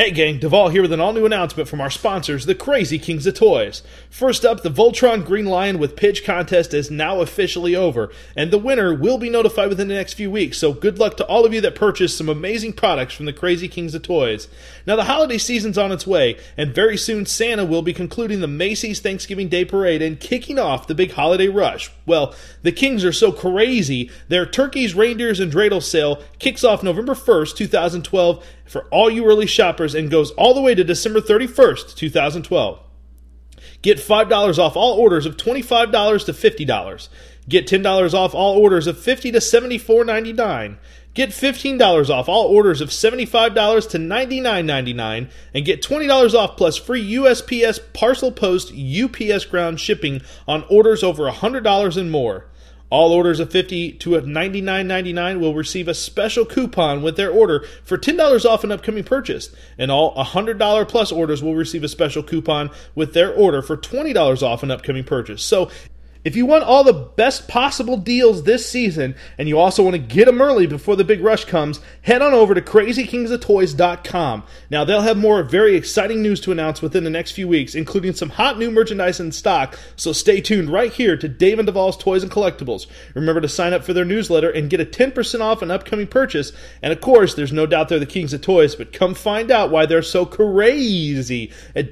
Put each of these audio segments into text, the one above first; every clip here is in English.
Hey gang, Duvall here with an all-new announcement from our sponsors, the Crazy Kings of Toys. First up, the Voltron Green Lion with Pitch contest is now officially over, and the winner will be notified within the next few weeks, so good luck to all of you that purchased some amazing products from the Crazy Kings of Toys. Now the holiday season's on its way, and very soon Santa will be concluding the Macy's Thanksgiving Day Parade and kicking off the big holiday rush. Well, the Kings are so crazy, their turkeys, reindeers, and dreidel sale kicks off November 1st, 2012, for all you early shoppers and goes all the way to December 31st, 2012. Get $5 off all orders of $25 to $50. Get $10 off all orders of $50 to $74.99. Get $15 off all orders of $75 to $99.99. And get $20 off plus free USPS Parcel Post UPS ground shipping on orders over $100 and more. All orders of $50 to $99.99 will receive a special coupon with their order for $10 off an upcoming purchase. And all $100 plus orders will receive a special coupon with their order for $20 off an upcoming purchase. So, if you want all the best possible deals this season, and you also want to get them early before the big rush comes, head on over to CrazyKingsOfToys.com. Now, they'll have more very exciting news to announce within the next few weeks, including some hot new merchandise in stock, so stay tuned right here to Dave and Duvall's Toys and Collectibles. Remember to sign up for their newsletter and get a 10% off an upcoming purchase, and of course, there's no doubt they're the Kings of Toys, but come find out why they're so crazy at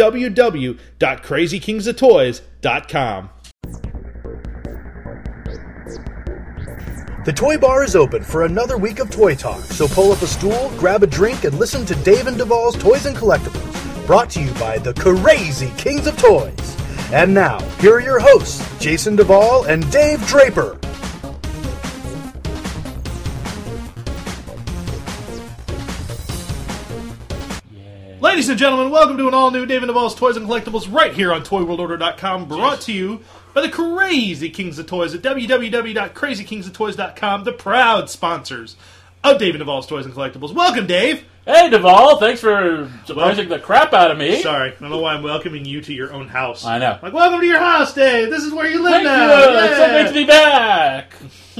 www.CrazyKingsOfToys.com. The Toy Bar is open for another week of Toy Talk, so pull up a stool, grab a drink, and listen to Dave and Duvall's Toys and Collectibles, brought to you by the Crazy Kings of Toys. And now, here are your hosts, Jason Duvall and Dave Draper. Ladies and gentlemen, welcome to an all-new Dave and Duvall's Toys and Collectibles right here on ToyWorldOrder.com, brought to you by the Crazy Kings of Toys at www.CrazyKingsOfToys.com, the proud sponsors of Dave and Duvall's Toys and Collectibles. Welcome, Dave! Hey, Duvall, thanks for surprising the crap out of me. Sorry, I don't know why I'm welcoming you to your own house. I know. Like, welcome to your house, Dave! This is where you live Thank now! you! It's so great to be back!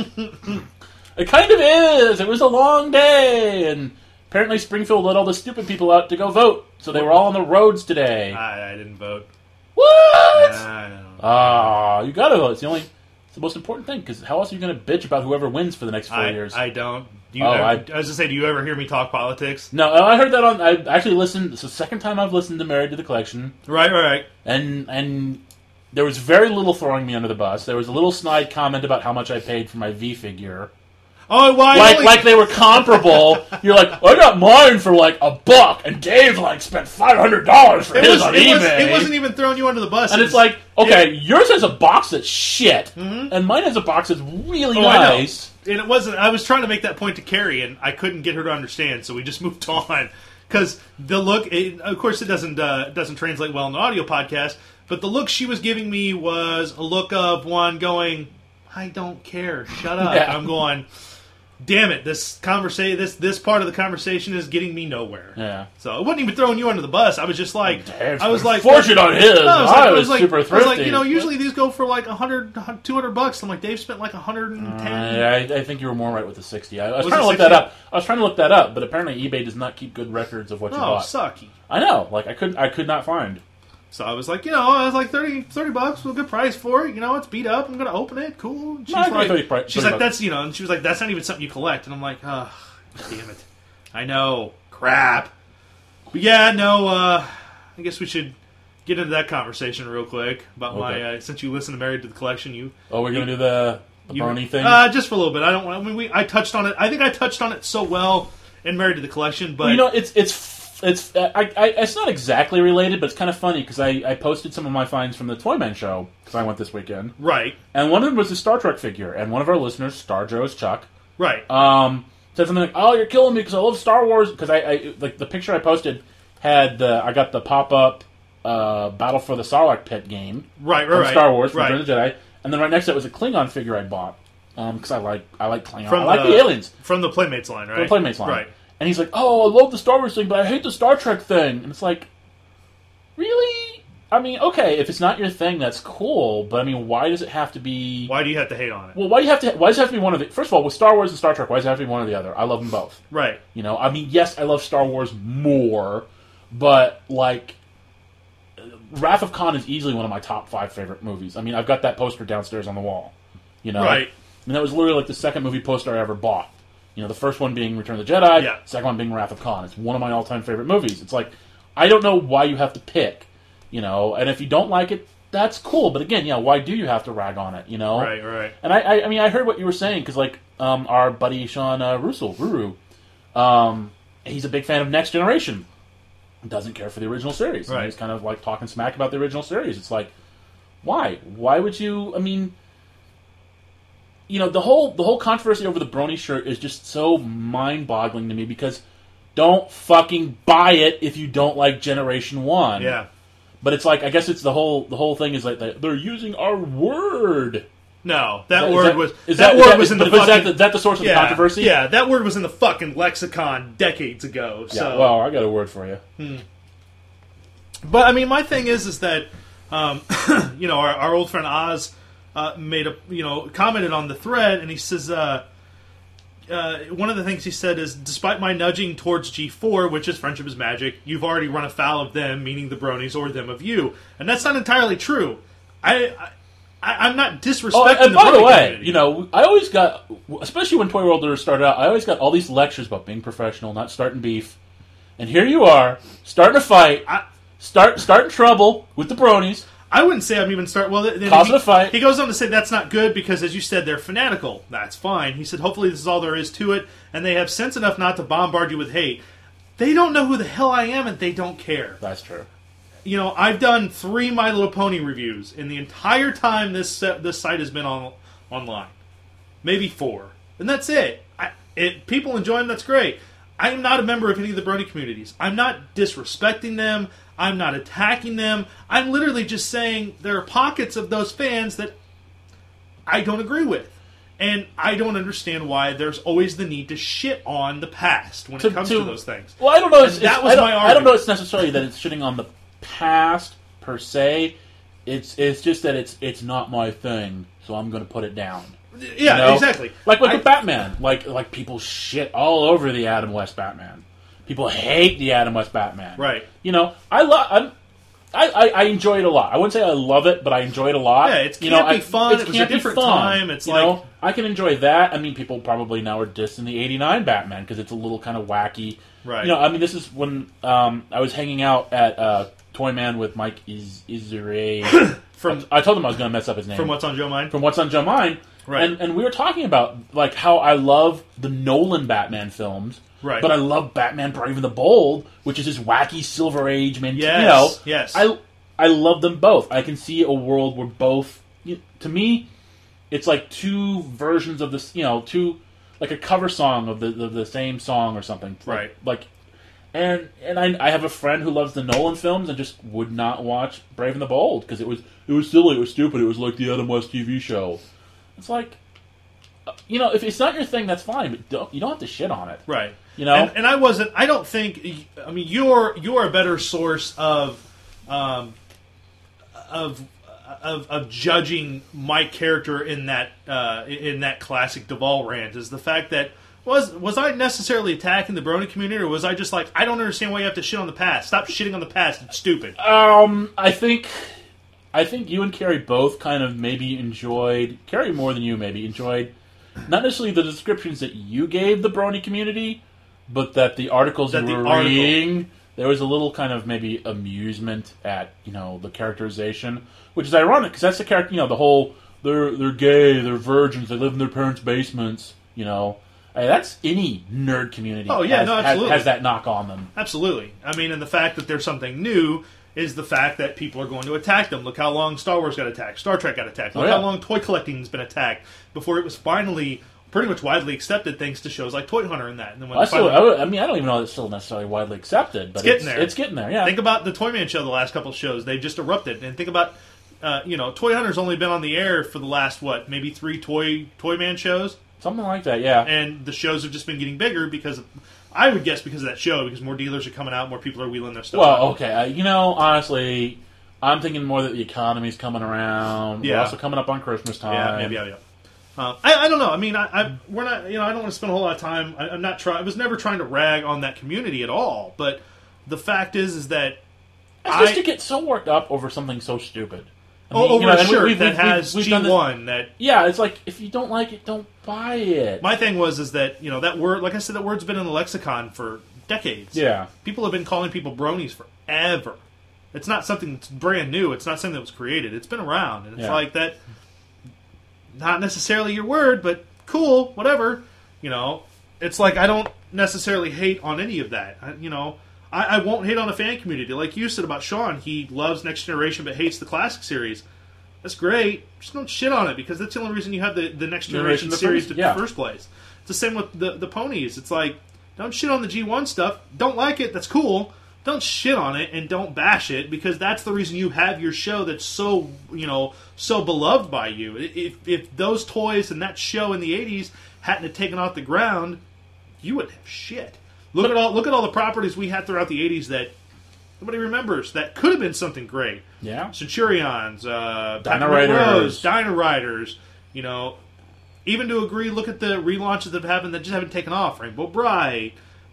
It kind of is! It was a long day, and apparently Springfield let all the stupid people out to go vote, so they were all on the roads today. I didn't vote. What? I know. You gotta vote. It's the most important thing, because how else are you going to bitch about whoever wins for the next 4 years? I don't. I was going to say, do you ever hear me talk politics? No, I heard that I actually listened. It's the second time I've listened to Married to the Collection. Right. And there was very little throwing me under the bus. There was a little snide comment about how much I paid for my V figure. Oh, why? Like they were comparable. You're like, I got mine for like $1, and Dave spent $500 for his on eBay. It wasn't even throwing you under the bus. And it's like, okay, yours has a box that's shit, and mine has a box that's really nice. And it wasn't. I was trying to make that point to Carrie, and I couldn't get her to understand, so we just moved on. Because the look, of course, it doesn't translate well in the audio podcast. But the look she was giving me was a look of one going, "I don't care, shut up." Yeah. I'm going, damn it, this part of the conversation is getting me nowhere. Yeah. So I wasn't even throwing you under the bus. I was just like, fortune on his. I was super thrifty. I was like, usually these go for like $100, $200. I'm like, Dave spent like $110. Yeah, I think you were more right with the 60. I was trying to look that up. But apparently eBay does not keep good records of what you bought. Oh, sucky. I know. Like I could not find. So I was like, $30 was a good price for it. It's beat up. I'm going to open it. Cool. And she's like, that's, and she was like, that's not even something you collect. And I'm like, oh, damn it. I know. Crap. But yeah, no, I guess we should get into that conversation real quick about my, since you listen to Married to the Collection, we're going to do the Bernie thing? Just for a little bit. I touched on it. I think I touched on it so well in Married to the Collection, but... It's not exactly related, but it's kind of funny because I posted some of my finds from the Toyman show because I went this weekend. Right. And one of them was a Star Trek figure, and one of our listeners, Star Joe's Chuck, right, said something like, "Oh, you're killing me because I love Star Wars." Because I like the picture I posted had I got the pop up Battle for the Sarlacc Pit game, right, from Star Wars from Return of the Jedi, and then right next to it was a Klingon figure I bought because I like Klingon, I like the aliens from the Playmates line, right? From the Playmates line, right. And he's like, "Oh, I love the Star Wars thing, but I hate the Star Trek thing." And it's like, really? I mean, okay, if it's not your thing, that's cool. But I mean, why does it have to be? Why do you have to hate on it? Well, why does it have to be one of the? First of all, with Star Wars and Star Trek, why does it have to be one or the other? I love them both. Right. You know, I mean, yes, I love Star Wars more, but like, Wrath of Khan is easily one of my top 5 favorite movies. I mean, I've got that poster downstairs on the wall. You know, Right. And that was literally like the second movie poster I ever bought. You know, the first one being Return of the Jedi, Yeah. second one being Wrath of Khan. It's one of my all-time favorite movies. It's like, I don't know why you have to pick, you know, and if you don't like it, that's cool. But again, yeah, why do you have to rag on it, you know? Right. And I mean, I heard what you were saying, because like, our buddy Sean Ruru, he's a big fan of Next Generation. Doesn't care for the original series. Right. And he's kind of like talking smack about the original series. It's like, why? Why would you, I mean... You know, the whole controversy over the Brony shirt is just so mind-boggling to me, because don't fucking buy it if you don't like Generation 1. Yeah. But it's like, I guess it's the whole thing is like, they're using our word. No, that word was in the fucking... Is that the source of the controversy? Yeah, that word was in the fucking lexicon decades ago. Yeah, So. well, I got a word for you. But, I mean, my thing is that, you know, our old friend Oz... commented on the thread, and he says, one of the things he said is, despite my nudging towards G4, which is Friendship is Magic, you've already run afoul of them, meaning the Bronies, or them of you. And that's not entirely true. I'm not disrespecting and the by the Brony way, community. you know, I always got, especially when Toy World started out, I always got all these lectures about being professional, not starting beef. And here you are, starting a fight, starting trouble with the Bronies. I wouldn't say I'm even start. Well, then causing a fight. He goes on to say that's not good because, as you said, they're fanatical. That's fine. He said, hopefully this is all there is to it, and they have sense enough not to bombard you with hate. They don't know who the hell I am, and they don't care. That's true. You know, I've done 3 My Little Pony reviews in the entire time this site has been online. Maybe 4. And that's it. People enjoy them, that's great. I am not a member of any of the Brony communities. I'm not disrespecting them. I'm not attacking them. I'm literally just saying there are pockets of those fans that I don't agree with. And I don't understand why there's always the need to shit on the past when it comes to those things. Well, I don't know. That was my argument. I don't know it's necessarily that it's shitting on the past, per se. It's just that it's not my thing, so I'm going to put it down. Yeah, you know? Exactly. Like with Batman. Like people shit all over the Adam West Batman. People hate the Adam West Batman. Right. You know, I enjoy it a lot. I wouldn't say I love it, but I enjoy it a lot. Yeah, it can't be fun. It was a different time. It's like... know, I can enjoy that. I mean, people probably now are dissing the 89 Batman because it's a little kind of wacky. Right. You know, I mean, this is when I was hanging out at Toy Man with Mike Izure. I told him I was going to mess up his name. From What's on Joe Mind? From What's on Joe Mind. Right. And we were talking about like how I love the Nolan Batman films. Right. But I love Batman Brave and the Bold, which is this wacky Silver Age mentality. Yes. You know, Yes. I love them both. I can see a world where both... to me, it's like 2 versions of this, you know, like a cover song of the same song or something. Right. And I have a friend who loves the Nolan films and just would not watch Brave and the Bold because it was silly, it was stupid, it was like the Adam West TV show. It's like, you know, if it's not your thing, that's fine, but you don't have to shit on it. Right. You know? And I don't think... I mean, you're a better source of judging my character in that classic Duvall rant is the fact that was I necessarily attacking the Brony community, or was I just like, I don't understand why you have to shit on the past. Stop shitting on the past. It's stupid. I think you and Carrie both kind of maybe enjoyed, Carrie more than you maybe, enjoyed not necessarily the descriptions that you gave the Brony community, but that the articles you were reading, there was a little kind of maybe amusement at, you know, the characterization, which is ironic because that's the character, you know, the whole they're gay, they're virgins, they live in their parents' basements, you know. That's any nerd community. Oh yeah, absolutely has that knock on them. Absolutely. I mean, and the fact that there's something new is the fact that people are going to attack them. Look how long Star Wars got attacked, Star Trek got attacked. Look how long toy collecting has been attacked before it was finally pretty much widely accepted, thanks to shows like Toy Hunter and that. And then when I don't even know it's still necessarily widely accepted, but it's getting there. Yeah. Think about the Toy Man show. The last couple of shows they've just erupted, and think about Toy Hunter's only been on the air for the last maybe 3 Toy Man shows. Something like that, yeah. And the shows have just been getting bigger because, I would guess, because of that show, because more dealers are coming out, more people are wheeling their stuff out. Okay. Honestly, I'm thinking more that the economy's coming around. Yeah. We're also coming up on Christmas time. Yeah, maybe. I don't know. I mean, we're not. I don't want to spend a whole lot of time. I'm not trying. I was never trying to rag on that community at all. But the fact is that It's just to get so worked up over something so stupid. Over a shirt that has G1 that... Yeah, it's like, if you don't like it, don't buy it. My thing is that, that word, like I said, that word's been in the lexicon for decades. Yeah. People have been calling people bronies forever. It's not something that's brand new. It's not something that was created. It's been around. And it's like that, not necessarily your word, but cool, whatever. It's like I don't necessarily hate on any of that. I won't hate on a fan community. Like you said about Sean, he loves Next Generation but hates the classic series. That's great. Just don't shit on it, because that's the only reason you have the Next Generation series in the first place. It's the same with the ponies. It's like, don't shit on the G1 stuff. Don't like it, that's cool. Don't shit on it and don't bash it, because that's the reason you have your show that's so, so beloved by you. If those toys and that show in the 80s hadn't have taken off the ground, you wouldn't have shit. Look at all the properties we had throughout the 80s that nobody remembers that could have been something great. Yeah. Centurions, Dino Riders, Dino Riders, even to agree, look at the relaunches that have happened that just haven't taken off. Rainbow Bright,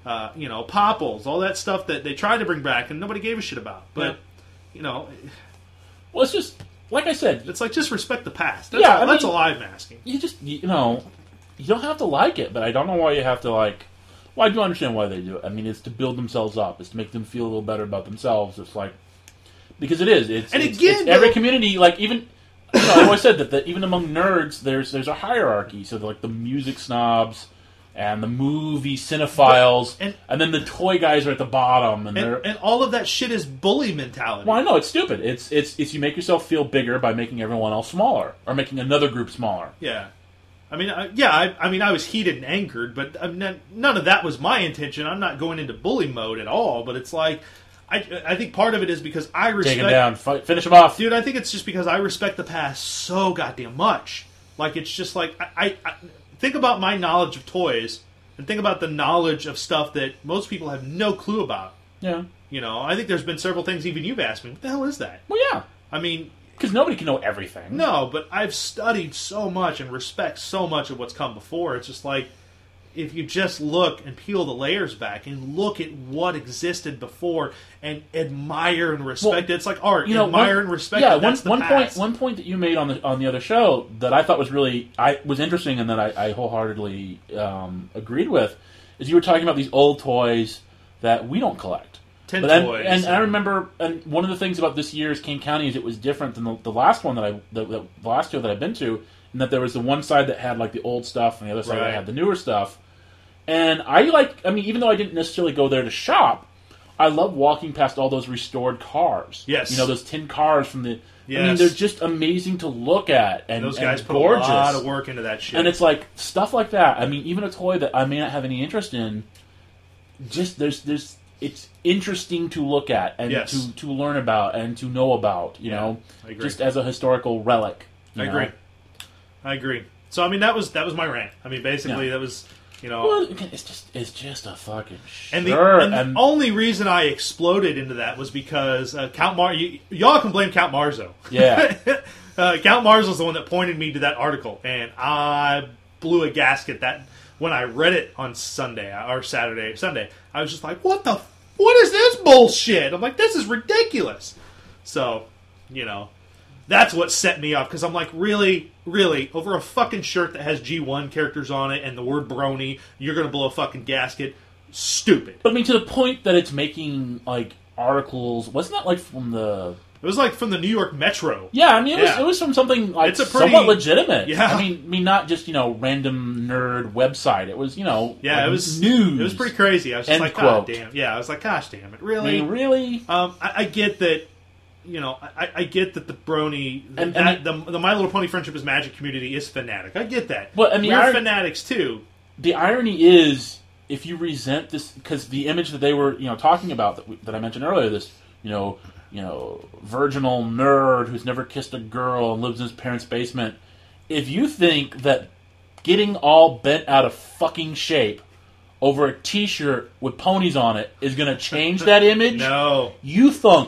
Popples, all that stuff that they tried to bring back and nobody gave a shit about. But, well, it's just, like I said, it's like, just respect the past. That's all I'm asking. You just, you don't have to like it, but I don't know why you have to like. Well, I do understand why they do it. I mean, it's to build themselves up. It's to make them feel a little better about themselves. It's like, because it is. It's every community, like, even, I've always said that even among nerds, there's a hierarchy. So, like, the music snobs and the movie cinephiles, and then the toy guys are at the bottom. And all of that shit is bully mentality. Well, I know, it's stupid. It's you make yourself feel bigger by making everyone else smaller, or making another group smaller. Yeah. I mean, I was heated and angered, but none of that was my intention. I'm not going into bully mode at all, but it's like, I think part of it is because I respect... Take him down, finish him off. Dude, I think it's just because I respect the past so goddamn much. Like, it's just like, I think about my knowledge of toys, and think about the knowledge of stuff that most people have no clue about. Yeah. I think there's been several things even you've asked me, what the hell is that? Well, yeah. I mean... Because nobody can know everything. No, but I've studied so much and respect so much of what's come before. It's just like, if you just look and peel the layers back and look at what existed before and admire and respect it. It's like art. Admire and respect it. Yeah, one point that you made on the other show that I thought was was interesting and that I wholeheartedly agreed with is you were talking about these old toys that we don't collect. Toys. And I remember, and one of the things about this year's King County is it was different than the last one the last show that I've been to, in that there was the one side that had like the old stuff and the other side that had the newer stuff. And even though I didn't necessarily go there to shop, I love walking past all those restored cars. Yes. Those tin cars from the... Yes. I mean, they're just amazing to look at, and those guys put gorgeous. a lot of work into that shit. And it's like, stuff like that. I mean, even a toy that I may not have any interest in, just it's interesting to look at and to learn about and to know about, I agree. just as a historical relic. I agree. So I mean, that was my rant. I mean, basically that was, Well, it's just a fucking and the only reason I exploded into that was because y'all can blame Count Marzo. Yeah. Count Marzo's the one that pointed me to that article, and I blew a gasket when I read it on Sunday. I was just like, what is this bullshit? I'm like, this is ridiculous. So, that's what set me off, because I'm like, really, over a fucking shirt that has G1 characters on it and the word brony, you're going to blow a fucking gasket? Stupid. But I mean, to the point that it's making, like, articles, wasn't that, like, from the... It was, like, from the New York Metro. Yeah, I mean, it was from something, like, somewhat legitimate. Yeah. I mean, not just, random nerd website. It was, it was news. It was pretty crazy. I was just like, God damn. Yeah, I was like, gosh damn it, really? I mean, really? I get that, I get that the brony, the My Little Pony Friendship is Magic community is fanatic. I get that. But, I mean, we're fanatics, too. The irony is, if you resent this, because the image that they were, talking about, that I mentioned earlier, this, virginal nerd who's never kissed a girl and lives in his parents' basement. If you think that getting all bent out of fucking shape over a T-shirt with ponies on it is going to change that image? No. You thunk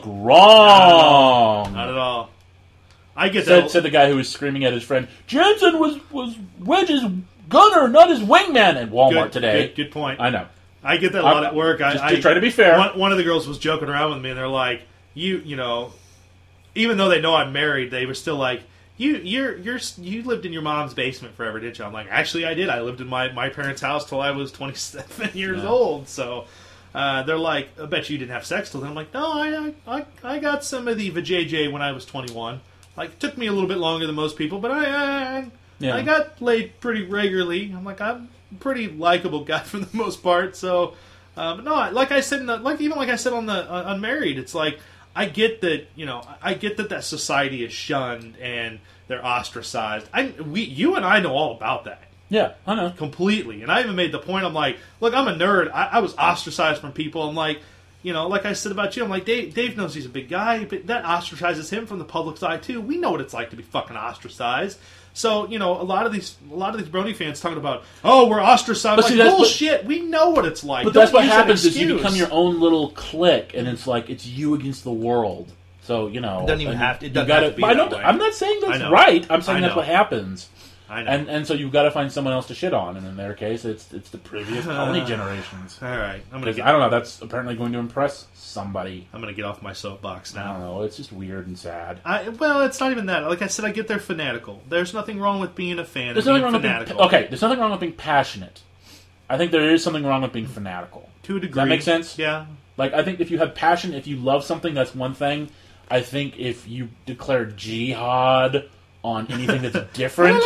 wrong. Not at all. I get that. Said the guy who was screaming at his friend, Jensen was Wedge's gunner, not his wingman, at Walmart today. Good point. I know. I get that a lot at work. Just try to be fair. One of the girls was joking around with me, and they're like, you know, even though they know I'm married, they were still like, you lived in your mom's basement forever, didn't you? I'm like, actually, I did. I lived in my parents' house till I was 27 years old. So they're like, I bet you didn't have sex till then. I'm like, no, I got some of the vajayjay when I was 21. Like, it took me a little bit longer than most people, but I got laid pretty regularly. I'm like, I'm a pretty likable guy for the most part. So, no, like I said, even like I said on the Unmarried, it's like, I get that, I get that society is shunned and they're ostracized. You and I know all about that. Yeah, I know. Completely. And I even made the point, I'm like, look, I'm a nerd. I was ostracized from people. I'm like, like I said about you, I'm like, Dave knows he's a big guy, but that ostracizes him from the public's eye too. We know what it's like to be fucking ostracized. So, a lot of these Brony fans talking about, oh, we're ostracized. But like, bullshit. We know what it's like. But that's what happens is you become your own little clique, and it's like it's you against the world. So, It doesn't even have to. It doesn't have to be that way. I'm not saying that's right. I'm saying that's what happens. I know. And so you've got to find someone else to shit on, and in their case, it's the previous pony generations. All right, I don't know. That's apparently going to impress somebody. I'm going to get off my soapbox now. I don't know. It's just weird and sad. Well, it's not even that. Like I said, I get they're fanatical. There's nothing wrong with being a fan. There's nothing wrong fanatical. There's nothing wrong with being passionate. I think there is something wrong with being fanatical. To a degree. Does that make sense? Yeah. Like, I think if you have passion, if you love something, that's one thing. I think if you declare jihad on anything that's different,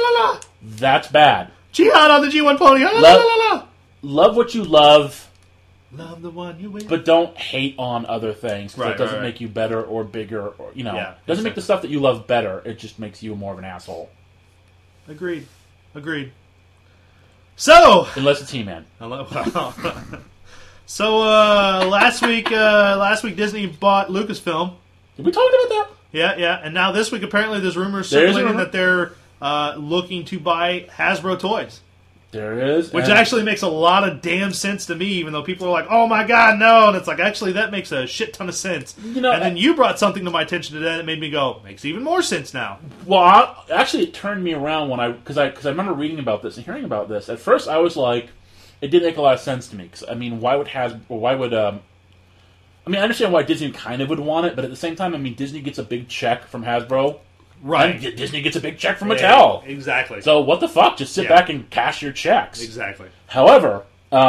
that's bad. Jihad on the G1 pony. Love what you love. Love the one you with. But don't hate on other things. Because it doesn't make you better or bigger. Or doesn't make the stuff that you love better. It just makes you more of an asshole. Agreed. So, unless it's He-Man. So last week Disney bought Lucasfilm. Did we talk about that? Yeah. And now this week apparently there's rumors circulating that they're looking to buy Hasbro toys. There is. Which actually makes a lot of damn sense to me, even though people are like, oh my god, no. And it's like, actually, that makes a shit ton of sense. And then you brought something to my attention today that made me go, makes even more sense now. Well, actually, it turned me around because I remember reading about this and hearing about this. At first, I was like, it didn't make a lot of sense to me. Because, I mean, I understand why Disney kind of would want it, but at the same time, I mean, Disney gets a big check from Hasbro. Right. And Disney gets a big check from Mattel. Exactly. So what the fuck? Just sit back and cash your checks. Exactly. However,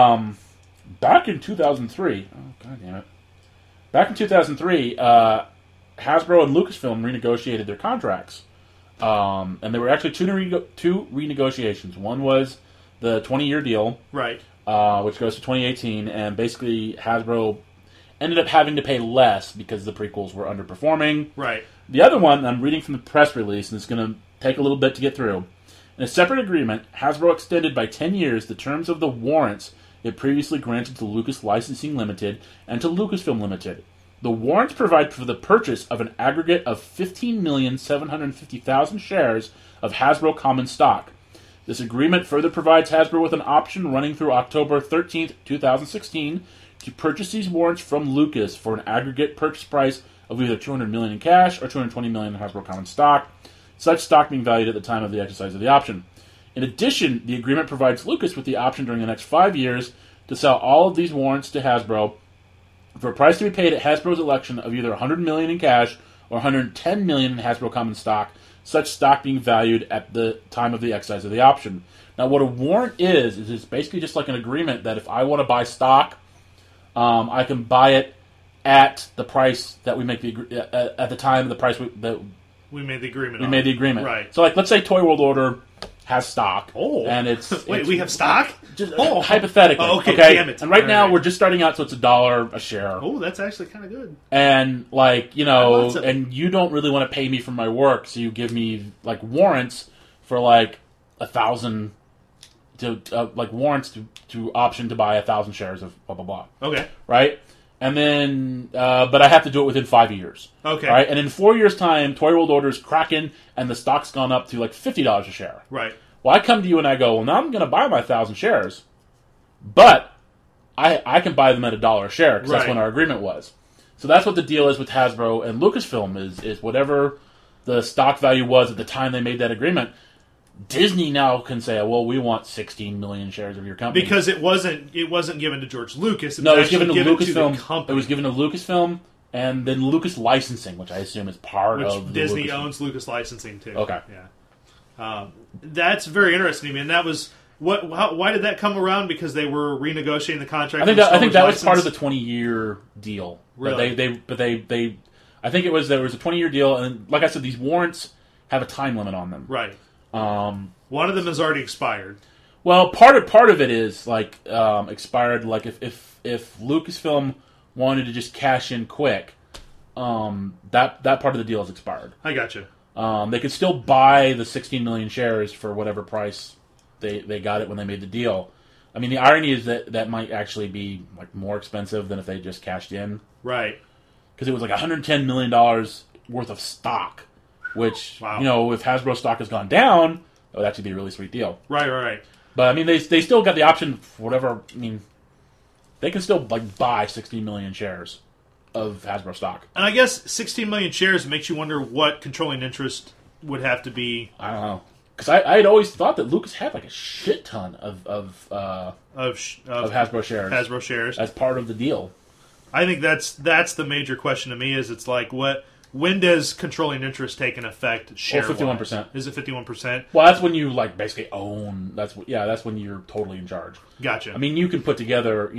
back in 2003... Oh, god damn it. Back in 2003, Hasbro and Lucasfilm renegotiated their contracts. And there were actually two renegotiations. One was the 20-year deal. Right. Which goes to 2018, and basically Hasbro ended up having to pay less because the prequels were underperforming. Right. The other one, I'm reading from the press release, and it's going to take a little bit to get through. In a separate agreement, Hasbro extended by 10 years the terms of the warrants it previously granted to Lucas Licensing Limited and to Lucasfilm Limited. The warrants provide for the purchase of an aggregate of 15,750,000 shares of Hasbro common stock. This agreement further provides Hasbro with an option running through October 13th, 2016, to purchase these warrants from Lucas for an aggregate purchase price of either $200 million in cash or $220 million in Hasbro common stock, such stock being valued at the time of the exercise of the option. In addition, the agreement provides Lucas with the option during the next 5 years to sell all of these warrants to Hasbro for a price to be paid at Hasbro's election of either $100 million in cash or $110 million in Hasbro common stock, such stock being valued at the time of the exercise of the option. Now, what a warrant is it's basically just like an agreement that if I want to buy stock, I can buy it at the price that we make at the time of the price that we made the agreement. Made the agreement, right? So, like, let's say Toy World Order has stock. Oh, and it's wait, we have stock? Just hypothetically. Oh, okay, damn it! And right now we're just starting out, so it's $1 a share. Oh, that's actually kind of good. And and you don't really want to pay me for my work, so you give me like warrants for like 1,000 to warrants to option to buy 1,000 shares of blah blah blah. Okay, right. And then, but I have to do it within 5 years. Okay. Right? And in 4 years' time, Toy World Order's cracking, and the stock's gone up to like $50 a share. Right. Well, I come to you and I go, well, now I'm going to buy my 1,000 shares. but I can buy them at $1 a share because that's Right. when our agreement was. So that's what the deal is with Hasbro and Lucasfilm is whatever the stock value was at the time they made that agreement. Disney now can say, well, we want 16 million shares of your company. Because it wasn't given to George Lucas. It No, it was actually given to Lucasfilm. the company, It was given to Lucasfilm and then Lucas Licensing, which I assume is part which of the Disney Lucasfilm. owns Lucas Licensing too. Okay. Yeah. That's very interesting to me, and that was why did that come around? Because they were renegotiating the contract. I think that was part of the 20-year deal. Really? They I think there was a 20-year deal, and like I said, these warrants have a time limit on them. Right. One of them has already expired. Well, part of it is like expired. Like if Lucasfilm wanted to just cash in quick, that part of the deal is expired. I gotcha. They could still buy the 16 million shares for whatever price they got it when they made the deal. I mean, the irony is that might actually be like more expensive than if they just cashed in, Right. because it was like $110 million worth of stock, which Wow. if Hasbro stock has gone down, that would actually be a really sweet deal. Right. But I mean, they still got the option for whatever. I mean, they can still like buy 16 million shares of Hasbro stock. And I guess 16 million shares makes you wonder what controlling interest would have to be I don't know, because I had always thought that Lucas had like a shit ton of of Hasbro shares Hasbro shares. as part of the deal. I think that's the major question to me. Is it's like when does controlling interest take an effect? Share 51%. Is it 51%? Well, that's when you like basically own. That's when you're totally in charge. Gotcha. I mean, you can put together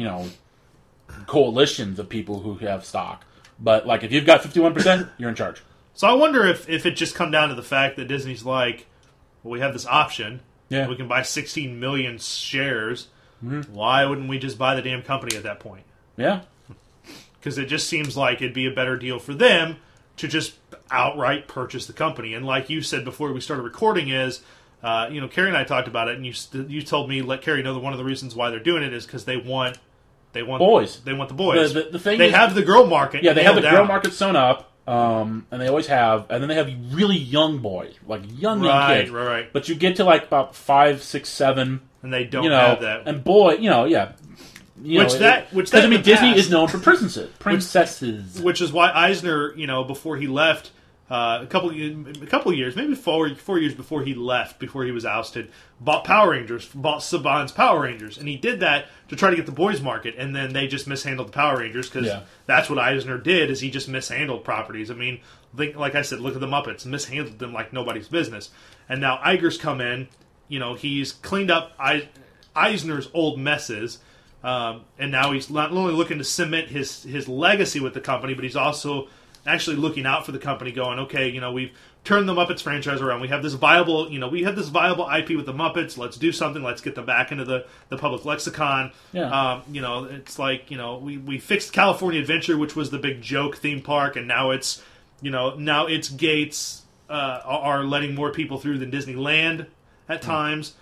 coalitions of people who have stock, but like if you've got 51%, you're in charge. So I wonder if it just come down to the fact that Disney's like, well, we have this option. Yeah. We can buy 16 million shares. Mm-hmm. Why wouldn't we just buy the damn company at that point? Yeah. Because it just seems like it'd be a better deal for them to just outright purchase the company. And like you said before we started recording is, Carrie and I talked about it, and you told me, let Carrie know that one of the reasons why they're doing it is because they want Boys. They want the boys. The thing they is- have the girl market. Yeah, they have the nailed girl down. market sewn up, and they always have, and then they have really young boys, like young Right, kids. right. But you get to like about 5, 6, 7, And they don't have that. and boy, yeah. Because I mean, Disney is known for princesses. Which is why Eisner, before he left, a couple years, maybe 4 years before he left, before he was ousted, bought Power Rangers, bought Saban's Power Rangers, and he did that to try to get the boys market, and then they just mishandled the Power Rangers because that's what Eisner did. Is he just mishandled properties? I mean, like I said, look at the Muppets, mishandled them like nobody's business, and now Iger's come in. He's cleaned up Eisner's old messes. And now he's not only looking to cement his legacy with the company, but he's also actually looking out for the company, going, okay, we've turned the Muppets franchise around. We have this viable IP with the Muppets. Let's do something. Let's get them back into the public lexicon. Yeah. It's like, we fixed California Adventure, which was the big joke theme park, and now it's gates are letting more people through than Disneyland at times.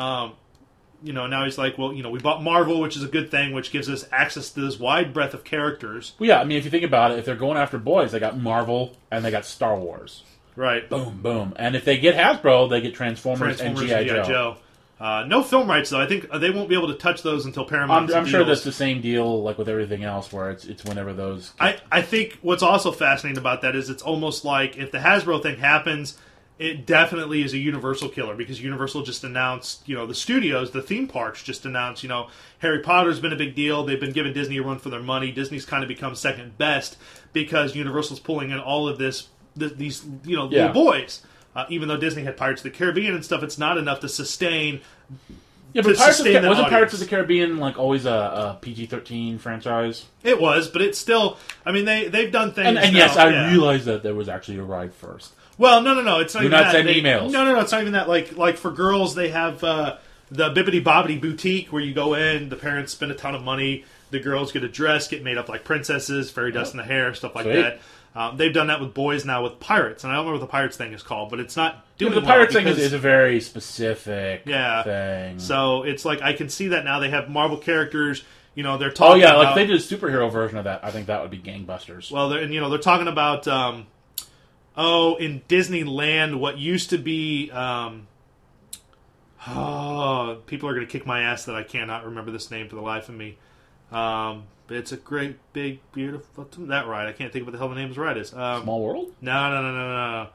Now he's like, well, we bought Marvel, which is a good thing, which gives us access to this wide breadth of characters. Well, yeah, I mean, if you think about it, if they're going after boys, they got Marvel and they got Star Wars. Right. Boom, boom. And if they get Hasbro, they get Transformers and G.I. Joe. No film rights, though. I think they won't be able to touch those until Paramount. I'm sure that's the same deal like with everything else, where it's whenever those... I think what's also fascinating about that is it's almost like if the Hasbro thing happens, it definitely is a Universal killer, because Universal just announced, the studios, the theme parks just announced, Harry Potter's been a big deal. They've been giving Disney a run for their money. Disney's kind of become second best because Universal's pulling in all of these little boys. Even though Disney had Pirates of the Caribbean and stuff, it's not enough to sustain. Yeah, but wasn't that Pirates audience. of the Caribbean like always a PG-13 franchise? It was, but it's still. I mean, they've done things. And now, yes, I yeah. realized that there was actually a ride first. Well, no. It's not Do even not that. send emails. No. It's not even that. Like for girls, they have the Bibbidi Bobbidi Boutique, where you go in, the parents spend a ton of money, the girls get a dress, get made up like princesses, fairy dust in the hair, stuff like Sweet. that. They've done that with boys now with Pirates, and I don't remember what the Pirates thing is called, but it's not doing The well Pirates thing because- is a very specific Yeah. thing. So it's like I can see that now. They have Marvel characters. They're Oh talking. yeah, about, like if they did a superhero version of that, I think that would be gangbusters. Well, they're talking about. In Disneyland, what used to be Oh, people are going to kick my ass that I cannot remember this name for the life of me. But it's a great, big, beautiful... That ride. I can't think of what the hell the name of the ride is. Small World? No.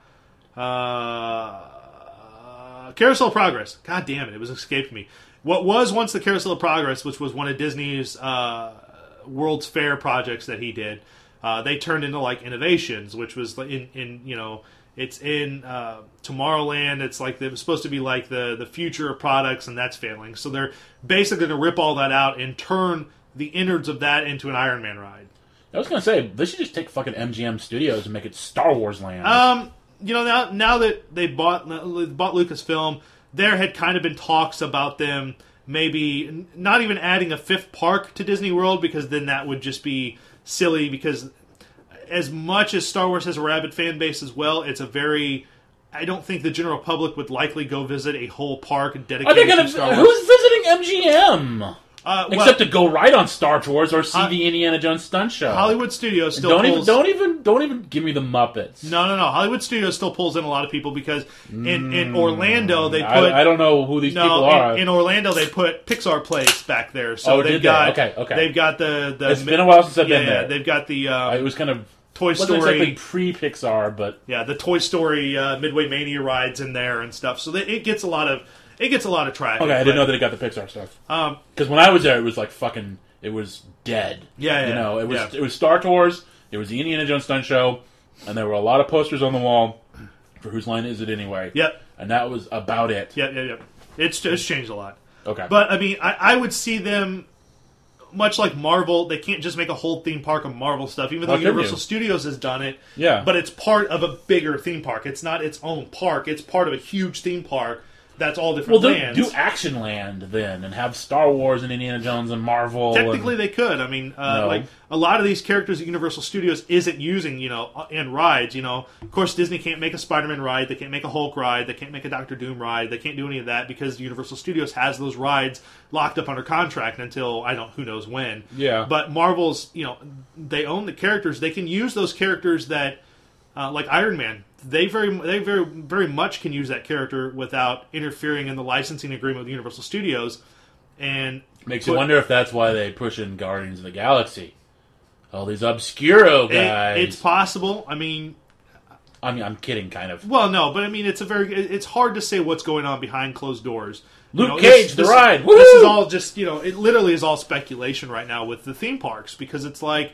Carousel of Progress. God damn it. It was escaped me. What was once the Carousel of Progress, which was one of Disney's World's Fair projects that he did, they turned into like Innovations, which was in you know... It's in Tomorrowland. It's like it was supposed to be like the future of products, and that's failing. So they're basically going to rip all that out and turn the innards of that into an Iron Man ride. I was going to say, they should just take fucking MGM Studios and make it Star Wars Land. You know, now that they bought Lucasfilm, there had kind of been talks about them maybe not even adding a fifth park to Disney World, because then that would just be silly, because as much as Star Wars has a rabid fan base as well, it's a very... I don't think the general public would likely go visit a whole park dedicated to Star Wars. Who's visiting MGM? Except to go ride on Star Tours or see the Indiana Jones stunt show. Hollywood Studios still don't pulls... Don't even give me the Muppets. No. Hollywood Studios still pulls in a lot of people, because in Orlando they put... I don't know who these people are. In Orlando they put Pixar Place back there. So they've got... Okay. They've got the... It's been a while since I've been there. They've got the... it was kind of... Toy Story, wasn't exactly pre-Pixar, but yeah, the Toy Story Midway Mania rides in there and stuff. So it gets a lot of traffic. Okay, I didn't know that it got the Pixar stuff. Because when I was there, it was like fucking, it was dead. Yeah. You know, it was Star Tours, it was the Indiana Jones stunt show, and there were a lot of posters on the wall for Whose Line Is It Anyway? Yep. And that was about it. Yep. It's changed a lot. Okay. But I mean, I would see them. Much like Marvel, they can't just make a whole theme park of Marvel stuff, even though Universal Studios has done it. Yeah. But it's part of a bigger theme park. It's not its own park. It's part of a huge theme park that's all different lands. Do Action Land then, and have Star Wars and Indiana Jones and Marvel. Technically, they could. I mean, like a lot of these characters at Universal Studios isn't using, and rides. Of course, Disney can't make a Spider-Man ride. They can't make a Hulk ride. They can't make a Doctor Doom ride. They can't do any of that because Universal Studios has those rides locked up under contract until who knows when. Yeah. But Marvel's, they own the characters. They can use those characters that, like Iron Man. They very much can use that character without interfering in the licensing agreement with Universal Studios, and makes you wonder if that's why they push in Guardians of the Galaxy. All these Obscuro guys. It's possible. I mean, I'm kidding, kind of. Well, no, but I mean, it's hard to say what's going on behind closed doors. Luke Cage, the ride. Woo! This is all just it literally is all speculation right now with the theme parks, because it's like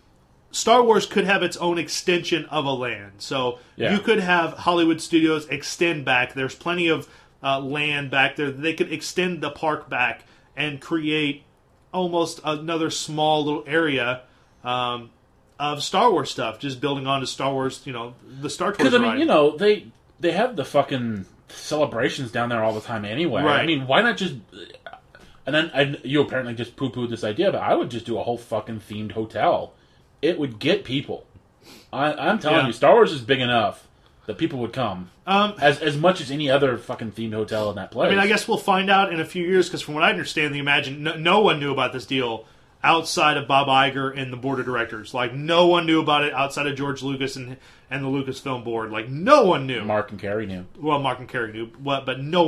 Star Wars could have its own extension of a land. So you could have Hollywood Studios extend back. There's plenty of land back there. They could extend the park back and create almost another small little area of Star Wars stuff, just building on to Star Wars, the Star Tours ride. Because, I mean, they have the fucking celebrations down there all the time anyway. Right. I mean, why not just... And then you apparently just poo-pooed this idea, but I would just do a whole fucking themed hotel. It would get people. I'm telling you, Star Wars is big enough that people would come. As much as any other fucking themed hotel in that place. I mean, I guess we'll find out in a few years, because from what I understand, no one knew about this deal outside of Bob Iger and the board of directors. Like, no one knew about it outside of George Lucas and the Lucasfilm board. Like, no one knew. Mark and Carey knew. Well, Mark and Carey knew, but no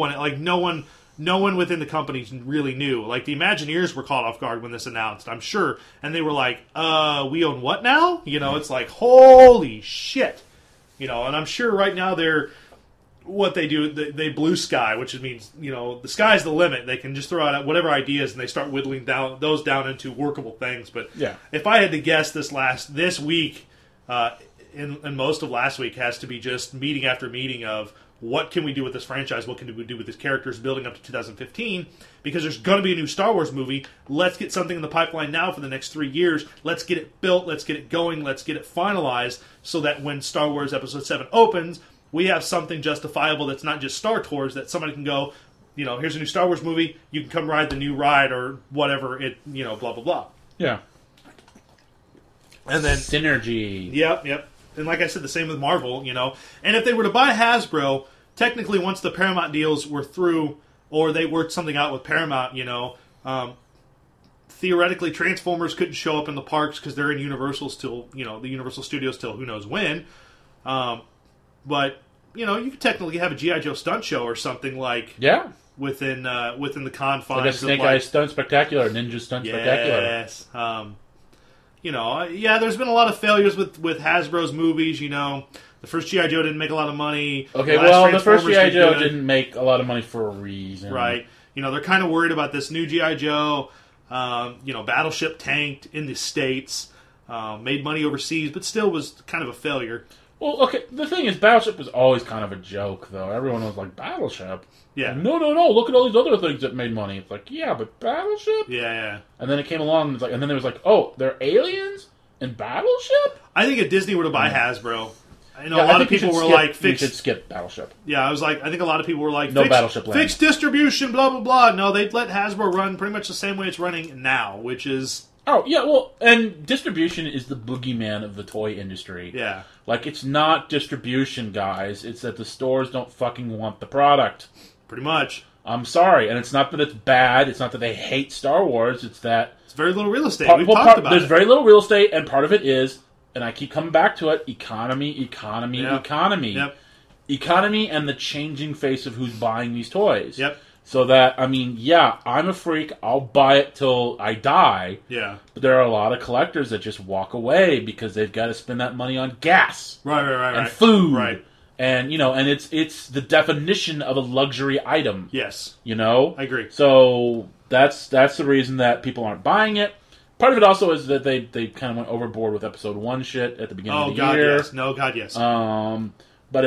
one within the company really knew. Like, the Imagineers were caught off guard when this announced, I'm sure. And they were like, we own what now? It's like, holy shit. And I'm sure right now what they do, they blue sky, which means, the sky's the limit. They can just throw out whatever ideas and they start whittling those down into workable things. But if I had to guess, this week, and most of last week has to be just meeting after meeting of, what can we do with this franchise? What can we do with these characters building up to 2015? Because there's going to be a new Star Wars movie. Let's get something in the pipeline now for the next 3 years. Let's get it built. Let's get it going. Let's get it finalized so that when Star Wars Episode 7 opens, we have something justifiable that's not just Star Tours, that somebody can go, here's a new Star Wars movie. You can come ride the new ride or whatever, blah, blah, blah. Yeah. And then synergy. Yep. And like I said, the same with Marvel, And if they were to buy Hasbro, technically once the Paramount deals were through, or they worked something out with Paramount, theoretically Transformers couldn't show up in the parks because they're in Universal still, the Universal Studios till who knows when. But, you could technically have a G.I. Joe stunt show or something like... Yeah. within the confines. Like a Snake Eyes Stunt Spectacular, Ninja Stunt Spectacular. Yes. There's been a lot of failures with Hasbro's movies. The first G.I. Joe didn't make a lot of money. Okay, the first G.I. Joe didn't make a lot of money for a reason. Right. They're kind of worried about this new G.I. Joe. Battleship tanked in the States, made money overseas, but still was kind of a failure. Well, okay, the thing is, Battleship was always kind of a joke, though. Everyone was like, Battleship? Yeah. Like, no, look at all these other things that made money. It's like, yeah, but Battleship? Yeah. And then it came along, and it's like, and then there was like, oh, they're aliens in Battleship? I think if Disney were to buy Hasbro, a Yeah, lot of people were like, fix. You should skip Battleship. Yeah, I think a lot of people were like, no Battleship Land. Fix distribution, blah, blah, blah. No, they'd let Hasbro run pretty much the same way it's running now, which is... Oh, yeah, well, and distribution is the boogeyman of the toy industry. Yeah. Like, it's not distribution, guys. It's that the stores don't fucking want the product. Pretty much. I'm sorry. And it's not that it's bad. It's not that they hate Star Wars. It's that... It's very little real estate. We've talked about it. There's very little real estate, and part of it is, and I keep coming back to it, economy. Yep. Economy and the changing face of who's buying these toys. Yep. So that, I'm a freak. I'll buy it till I die. Yeah. But there are a lot of collectors that just walk away because they've got to spend that money on gas. Right. And food. Right. And, and it's the definition of a luxury item. Yes. I agree. So that's the reason that people aren't buying it. Part of it also is that they kind of went overboard with episode 1 shit at the beginning of the year. Yes. No, God, yes. But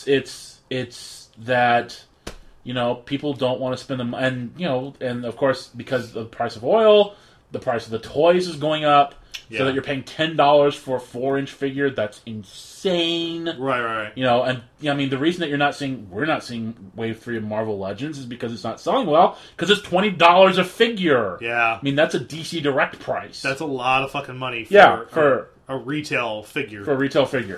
it's that... people don't want to spend them, and of course, because of the price of oil, the price of the toys is going up, so that you're paying $10 for a 4-inch figure. That's insane. Right. The reason that we're not seeing Wave 3 of Marvel Legends is because it's not selling well, because it's $20 a figure. Yeah. That's a DC Direct price. That's a lot of fucking money for a retail figure. For a retail figure.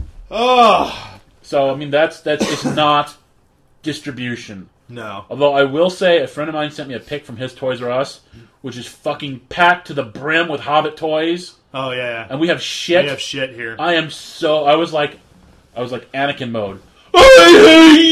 Oh. So, it's not distribution. No. Although I will say, a friend of mine sent me a pic from his Toys R Us, which is fucking packed to the brim with Hobbit toys. Oh, yeah. And we have shit. We have shit here. I was like Anakin mode. I hate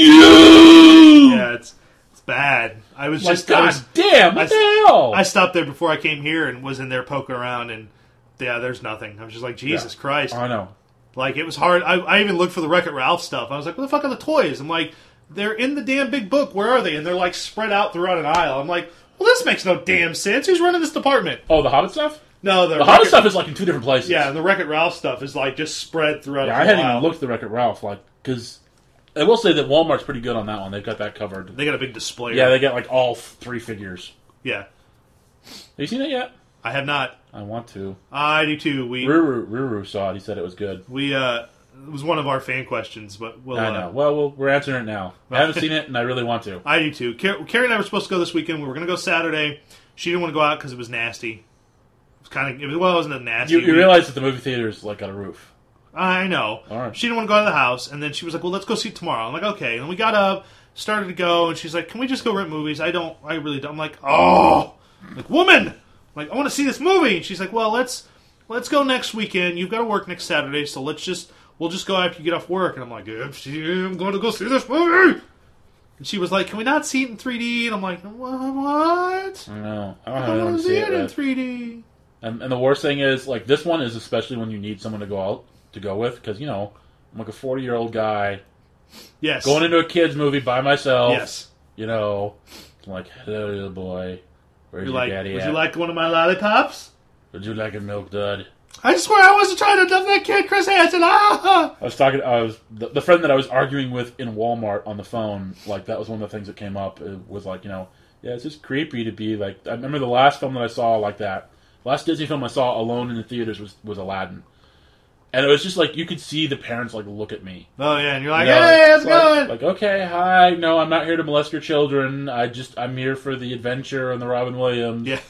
you! Yeah, it's bad. I was like, just... God damn, what the hell? I stopped there before I came here and was in there poking around, and there's nothing. I was just like, Jesus Christ. I know. Like, it was hard. I even looked for the Wreck-It Ralph stuff. I was like, what the fuck are the toys? I'm like... They're in the damn big book. Where are they? And they're like spread out throughout an aisle. I'm like, well, this makes no damn sense. Who's running this department? Oh, the Hobbit stuff? No, the Hobbit stuff is like in 2 different places. Yeah, and the Wreck-It Ralph stuff is like just spread throughout. Yeah, I hadn't even looked at the Wreck-It Ralph, because I will say that Walmart's pretty good on that one. They've got that covered. They got a big display. Yeah, they got like all 3 figures. Yeah. Have you seen it yet? I have not. I want to. I do too. Ruru saw it. He said it was good. It was one of our fan questions, but I know. Well, we're answering it now. I haven't seen it, and I really want to. I do too. Carrie and I were supposed to go this weekend. We were going to go Saturday. She didn't want to go out because it was nasty. It was kind of... It wasn't a nasty... You realize that the movie theater is like on a roof. I know. All right. She didn't want to go out of the house, and then she was like, well, let's go see it tomorrow. I'm like, okay. And we got up, started to go, and she's like, can we just go rent movies? I really don't. I'm like, oh! I'm like, woman! I'm like, I want to see this movie! And she's like, well, let's go next weekend. You've got to work next Saturday, so we'll just go after you get off work. And I'm like, I'm going to go see this movie! And she was like, can we not see it in 3D? And I'm like, what? I know. I want to see it in 3D. And the worst thing is, like, this one is especially when you need someone to go with, because, I'm like a 40-year-old guy. Yes. Going into a kid's movie by myself. Yes. I'm like, hello, little boy. Where's your daddy at? Would you like one of my lollipops? Would you like a milk dud? I swear I wasn't trying to dump that kid, Chris Hansen. Ah! The friend that I was arguing with in Walmart on the phone, like, that was one of the things that came up. It was like, yeah, it's just creepy to be like, I remember the last film that I saw like that. Last Disney film I saw alone in the theaters was Aladdin. And it was just like, you could see the parents, like, look at me. Oh, yeah, and you're like, hey, how's it going? Like, okay, hi, no, I'm not here to molest your children. I'm here for the adventure and the Robin Williams. Yeah.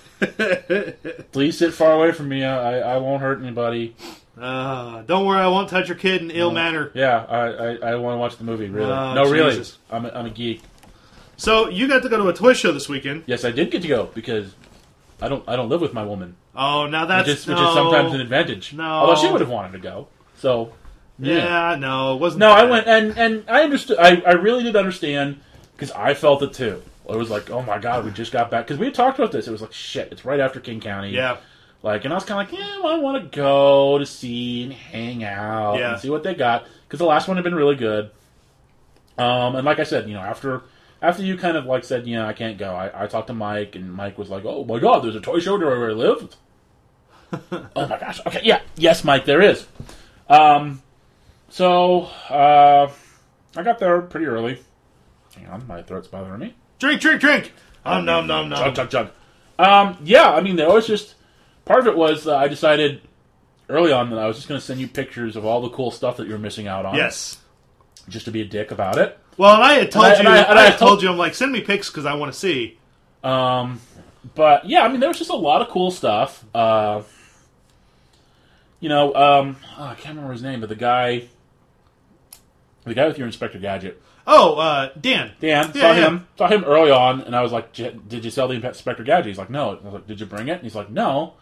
Please sit far away from me. I won't hurt anybody. Don't worry, I won't touch your kid in ill manner. Yeah, I want to watch the movie, really. Jesus. Really. I'm a geek. So, you got to go to a toy show this weekend. Yes, I did get to go, because I don't live with my woman. Oh, now that's... Which is sometimes an advantage. No. Although she would have wanted to go. So, yeah, no, it wasn't No, bad. I went, and I understood. I really did understand, because I felt it too. It was like, oh my god, we just got back. Because we had talked about this. It was like, shit, it's right after King County. Yeah. Like, and I was kind of like, yeah, well, I want to go to see and hang out and see what they got. Because the last one had been really good. And like I said, after you kind of like said, I can't go, I talked to Mike, and Mike was like, oh my god, there's a toy show where I live? Oh my gosh. Okay, yeah. Yes, Mike, there is. So, I got there pretty early. Hang on, my throat's bothering me. Drink! Nom, nom, nom, nom. Chug. Yeah, I mean, there was just... Part of it was I decided early on that I was just going to send you pictures of all the cool stuff that you're missing out on. Yes. Just to be a dick about it. Well, and I had told you, I told you, I'm like, send me pics because I want to see. But, yeah, I mean, there was just a lot of cool stuff. I can't remember his name, but the guy with your Inspector Gadget. Oh, Dan. Saw him early on, and I was like, did you sell the Inspector Gadget? He's like, no. I was like, did you bring it? And he's like, no.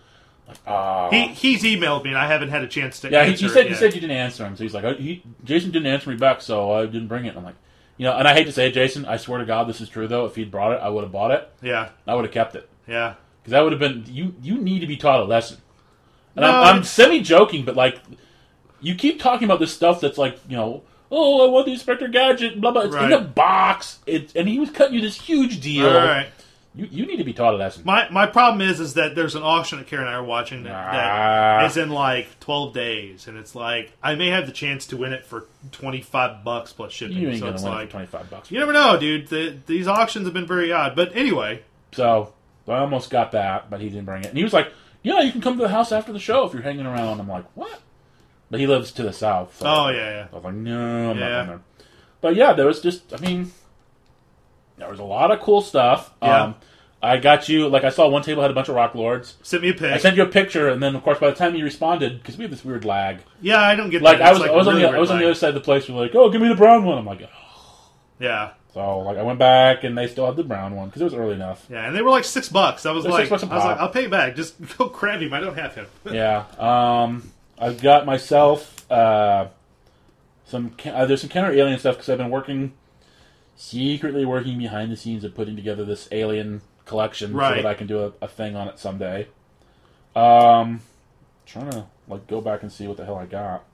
He's emailed me, and I haven't had a chance to answer it. He said you didn't answer him. So he's like, Jason didn't answer me back, so I didn't bring it. And I'm like, and I hate to say it, Jason, I swear to God, this is true, though. If he'd brought it, I would have bought it. Yeah. I would have kept it. Yeah. Because that would have been, you need to be taught a lesson. And I'm semi-joking, but, like, you keep talking about this stuff that's like, oh, I want the Inspector Gadget, blah, blah. It's in a box. And he was cutting you this huge deal. All right. You need to be taught a lesson. My problem is that there's an auction that Karen and I are watching that is in like 12 days, and it's like I may have the chance to win it for $25 plus shipping. You ain't so gonna it's win like it for $25. You never know, dude. These auctions have been very odd, but anyway. So I almost got that, but he didn't bring it. And he was like, "Yeah, you can come to the house after the show if you're hanging around." I'm like, "What?" But he lives to the south. So yeah. I was like, "No, I'm not going there." But yeah, there was just, there was a lot of cool stuff. Yeah. I got you, like I saw one table had a bunch of Rock Lords. Sent me a pic. I sent you a picture, and then of course by the time you responded, because we have this weird lag. Yeah, I don't get like that. I was on the other side of the place. We're like, oh, give me the brown one. I'm like, oh. Yeah. So like I went back, and they still had the brown one because it was early enough. Yeah, and they were like $6. I was like, I'll pay it back. Just go grab him. I don't have him. Yeah. I've got myself there's some Counter Alien stuff because I've been secretly working behind the scenes of putting together this Alien collection so that I can do a thing on it someday. Trying to go back and see what the hell I got.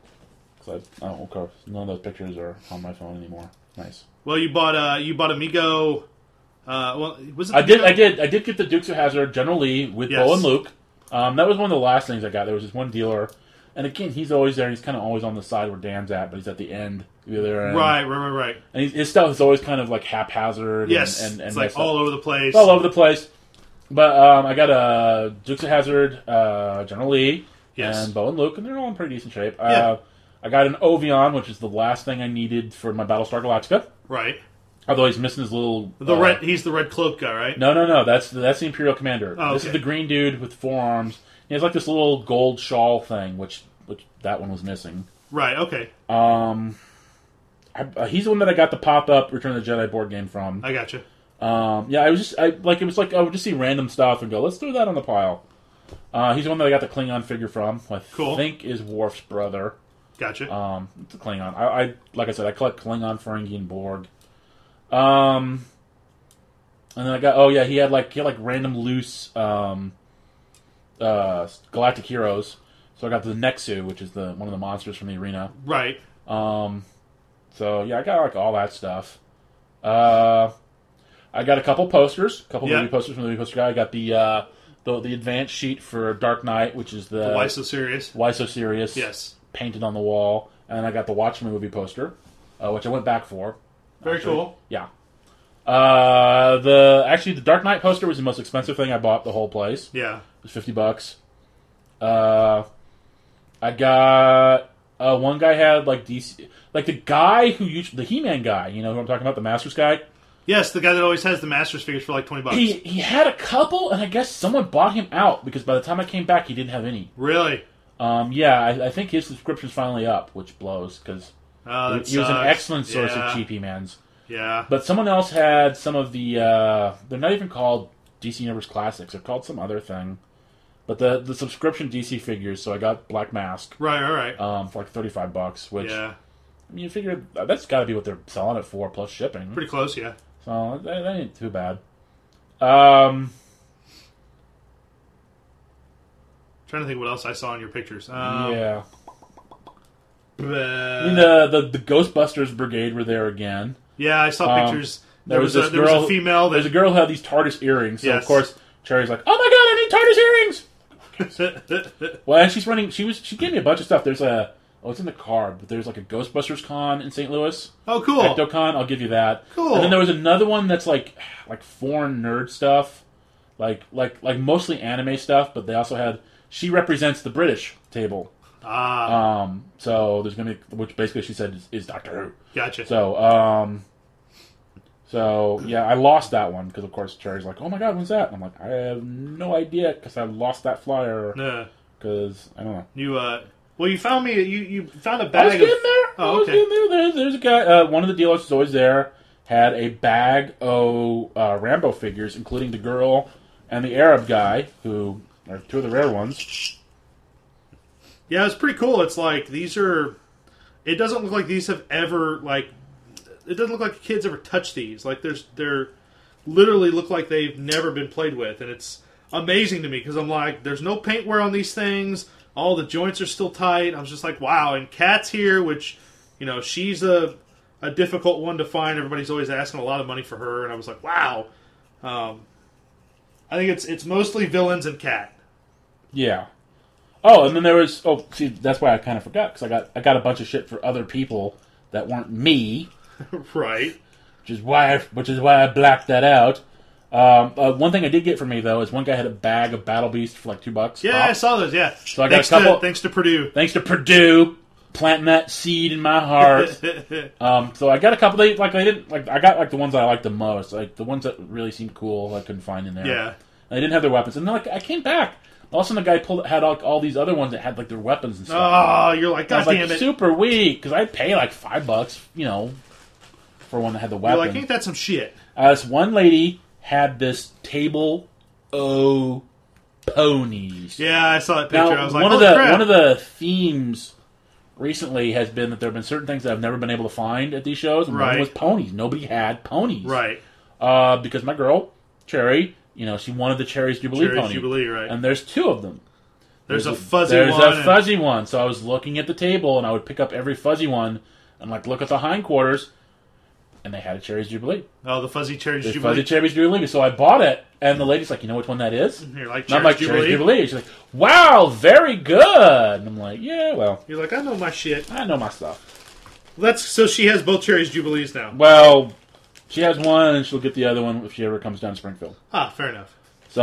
Of course, none of those pictures are on my phone anymore. Nice. Well, you bought Amigo. Was it? I did get the Dukes of Hazzard General Lee with Bo and Luke. That was one of the last things I got. There was this one dealer, and again, he's always there. He's kind of always on the side where Dan's at, but he's at the end. Right. And his stuff is always kind of like haphazard. Yes, and it's like all over the place. It's all over the place. But I got a Dukes of Hazzard, General Lee, and Bo and Luke, and they're all in pretty decent shape. I got an Ovion, which is the last thing I needed for my Battlestar Galactica. Right. Although he's missing his little... he's the red cloak guy, right? No. That's the Imperial Commander. Oh, this is the green dude with 4 arms. He has like this little gold shawl thing, which that one was missing. Right, okay. He's the one that I got the pop-up Return of the Jedi board game from. I gotcha. I would just see random stuff and go, let's throw that on the pile. He's the one that I got the Klingon figure from. I think is Worf's brother. Gotcha. It's a Klingon. I like I said, I collect Klingon, Ferengi, and Borg. And then I got he had random loose galactic heroes. So I got the Nexu, which is one of the monsters from the arena. Right. So yeah, I got all that stuff. I got a couple posters, movie posters from the movie poster guy. I got the advanced sheet for Dark Knight, which is the Why So Serious? Why So Serious? Yes. Painted on the wall, and I got the Watchmen movie poster, which I went back for. Very cool. Yeah. The Dark Knight poster was the most expensive thing I bought the whole place. Yeah. It was $50. I got one guy had DC, the guy the He-Man guy. You know who I'm talking about, the Masters guy. Yes, the guy that always has the Masters figures for like $20. He had a couple, and I guess someone bought him out because by the time I came back, he didn't have any. Really? I think his subscription's finally up, which blows because he was an excellent source of cheap He-Mans. Yeah. But someone else had some of the... they're not even called DC Universe Classics. They're called some other thing. But the subscription DC figures, so I got Black Mask. Right. For like $35, which... Yeah. I mean, you figure that's got to be what they're selling it for, plus shipping. Pretty close, yeah. So that ain't too bad. Trying to think what else I saw in your pictures. Yeah. I mean, the Ghostbusters Brigade were there again. Yeah, I saw pictures. There was a female. There's a girl who had these TARDIS earrings. So Yes. of course Cherry's like, "Oh my god, I need TARDIS earrings!" Well, and she's running. She gave me a bunch of stuff. There's it's in the card, but there's like a Ghostbusters con in St. Louis. Oh, cool. EctoCon, I'll give you that. Cool. And then there was another one that's like foreign nerd stuff, like mostly anime stuff. But they also had. She represents the British table. So there's gonna be, which basically she said is Doctor Who. Gotcha. So yeah, I lost that one because of course Cherry's like, "Oh my god, when's that?" And I'm like, "I have no idea because I lost that flyer because I don't know." You found me. You found a I bag. was getting there. Oh, I was okay. getting there. There's a guy. One of the dealers was always there. Had a bag of Rambo figures, including the girl and the Arab guy, who are two of the rare ones. Yeah, it's pretty cool. It's like these are. It doesn't look like these have ever It doesn't look like kids ever touched these. Like they're literally look like they've never been played with, and it's amazing to me because I'm like, there's no paint wear on these things. All the joints are still tight. I was just like, wow. And Kat's here, which she's a difficult one to find. Everybody's always asking a lot of money for her, and I was like, wow. I think it's mostly villains and Kat. Yeah. Oh, and then there was. Oh, see, that's why I kind of forgot because I got a bunch of shit for other people that weren't me. Right. Which is why I blacked that out. One thing I did get for me though is one guy had a bag of Battle Beast for like $2. Yeah, I saw those. Yeah. So I got a couple. Thanks to Purdue. Thanks to Purdue planting that seed in my heart. So I got a couple. They didn't like. I got like the ones I liked the most, like the ones that really seemed cool. I couldn't find in there. Yeah. And they didn't have their weapons, and then I came back. All of a sudden, the guy had all these other ones that had like their weapons and stuff. Oh, you're like, God I was damn like, it! super weak because I'd pay like $5, for one that had the You're weapon. like, ain't that some shit? This one lady had this table o ponies. Yeah, I saw that picture. Now, I was like, one crap. of the themes recently has been that there have been certain things that I've never been able to find at these shows. And one was ponies. Nobody had ponies. Right. Because my girl, Cherry, she wanted the Cherry's Jubilee pony. Jubilee, right. And there's two of them. There's a fuzzy one. There's a fuzzy one. So I was looking at the table, and I would pick up every fuzzy one and look at the hindquarters, and they had a Cherry's Jubilee. Oh, the fuzzy Cherry's There's Jubilee. fuzzy Cherry's Jubilee. So I bought it, and the lady's like, "You know which one that is?" You're like, and I'm like, Cherry's Jubilee. She's like, "Wow, very good." And I'm like, "Yeah, well." You're like, I know my shit. I know my stuff. So she has both Cherry's Jubilees now. Well, she has one, and she'll get the other one if she ever comes down to Springfield. Ah, fair enough. So,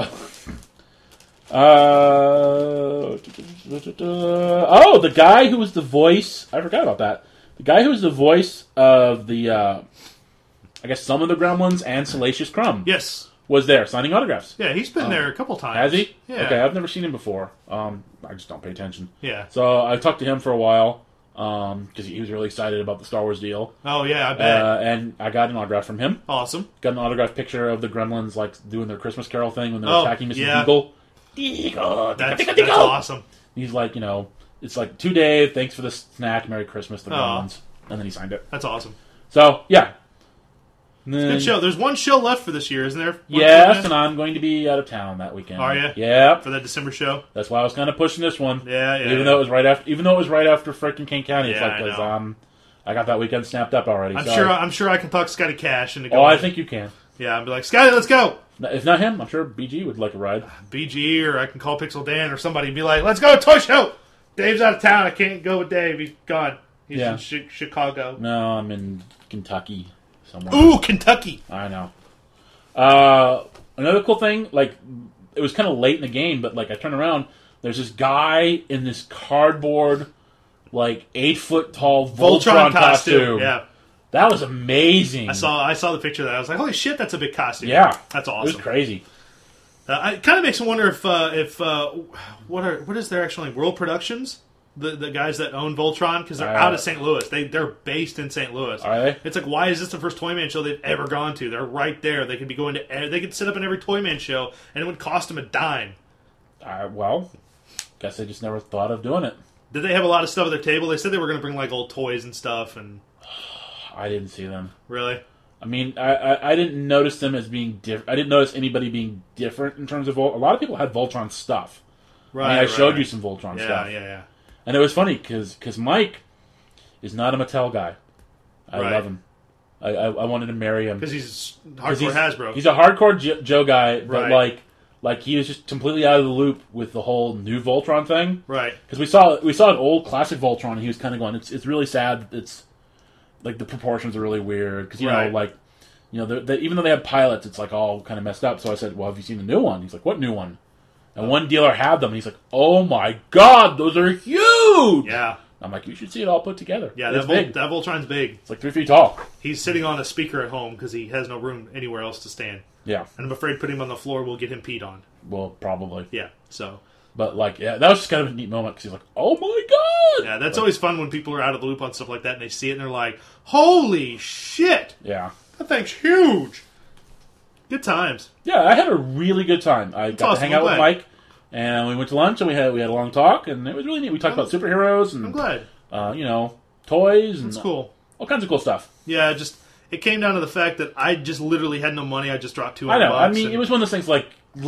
the guy who was the voice, I forgot about that. The guy who was the voice of the, I guess some of the Gremlins and Salacious Crumb. Yes. Was there, signing autographs. Yeah, he's been there a couple times. Has he? Yeah. Okay, I've never seen him before. I just don't pay attention. Yeah. So I talked to him for a while, because he was really excited about the Star Wars deal. Oh, yeah, I bet. And I got an autograph from him. Awesome. Got an autographed picture of the Gremlins, doing their Christmas Carol thing when they're attacking Mrs. yeah. Deagle. That's awesome. He's like, it's like, "Today, thanks for the snack, Merry Christmas, the Gremlins." And then he signed it. That's awesome. So, yeah. Then, Good show. There's one show left for this year, isn't there? Yes, and I'm going to be out of town that weekend. Are you? Yeah. For that December show? That's why I was kind of pushing this one. Yeah. Even though it was right after freaking King County. It's Yeah, because I got that weekend snapped up already. I'm sure I can talk Scotty Cash into Oh, going. I think you can. Yeah, I'd be like, Scotty, let's go. If not him, I'm sure BG would like a ride. BG, or I can call Pixel Dan or somebody and be like, let's go, toy show. Dave's out of town. I can't go with Dave. He's gone. He's in Chicago. No, I'm in Kentucky somewhere. Ooh, Kentucky. I know. Another cool thing, it was kind of late in the game, but I turned around, there's this guy in this cardboard, 8-foot tall Voltron costume. Yeah. That was amazing. I saw the picture of that. I was like, holy shit, that's a big costume. Yeah. That's awesome. It was crazy. It kind of makes me wonder if what is their actual name? World Productions? The guys that own Voltron, because they're out of St. Louis. They're based in St. Louis. Are they? It's like, why is this the first Toyman show they've ever gone to? They're right there. They could be going to. They could sit up in every Toyman show, and it would cost them a dime. Well, guess they just never thought of doing it. Did they have a lot of stuff at their table? They said they were going to bring old toys and stuff. And I didn't see them. Really? I mean, I didn't notice them as being different. I didn't notice anybody being different in terms of... A lot of people had Voltron stuff. Right, I mean, I showed right. you some Voltron stuff. Yeah. And it was funny, because Mike is not a Mattel guy. I Right. love him. I wanted to marry him. Because he's hardcore Hasbro. He's a hardcore Joe guy, but Right. like he was just completely out of the loop with the whole new Voltron thing. Right. Because we saw an old classic Voltron, and he was kind of going, it's really sad. It's like the proportions are really weird because Right. even though they have pilots, it's like all kind of messed up. So I said, well, have you seen the new one? He's like, what new one? And one dealer had them, and he's like, oh my god, those are huge! Yeah. I'm like, you should see it all put together. Yeah, it's that big. Voltron's big. It's like 3 feet tall. He's sitting on a speaker at home because he has no room anywhere else to stand. Yeah. And I'm afraid putting him on the floor will get him peed on. Well, probably. Yeah, so... But, that was just kind of a neat moment because he's like, oh my god! Yeah, that's always fun when people are out of the loop on stuff like that and they see it and they're like, holy shit! Yeah. That thing's huge! Good times. Yeah, I had a really good time. I got awesome. to hang out I'm with glad. Mike, and we went to lunch, and we had a long talk, and it was really neat. We talked about superheroes and I'm glad. Toys and It's cool. all kinds of cool stuff. Yeah, it came down to the fact that I just literally had no money. I just dropped $200. I know. I mean, it was one of those things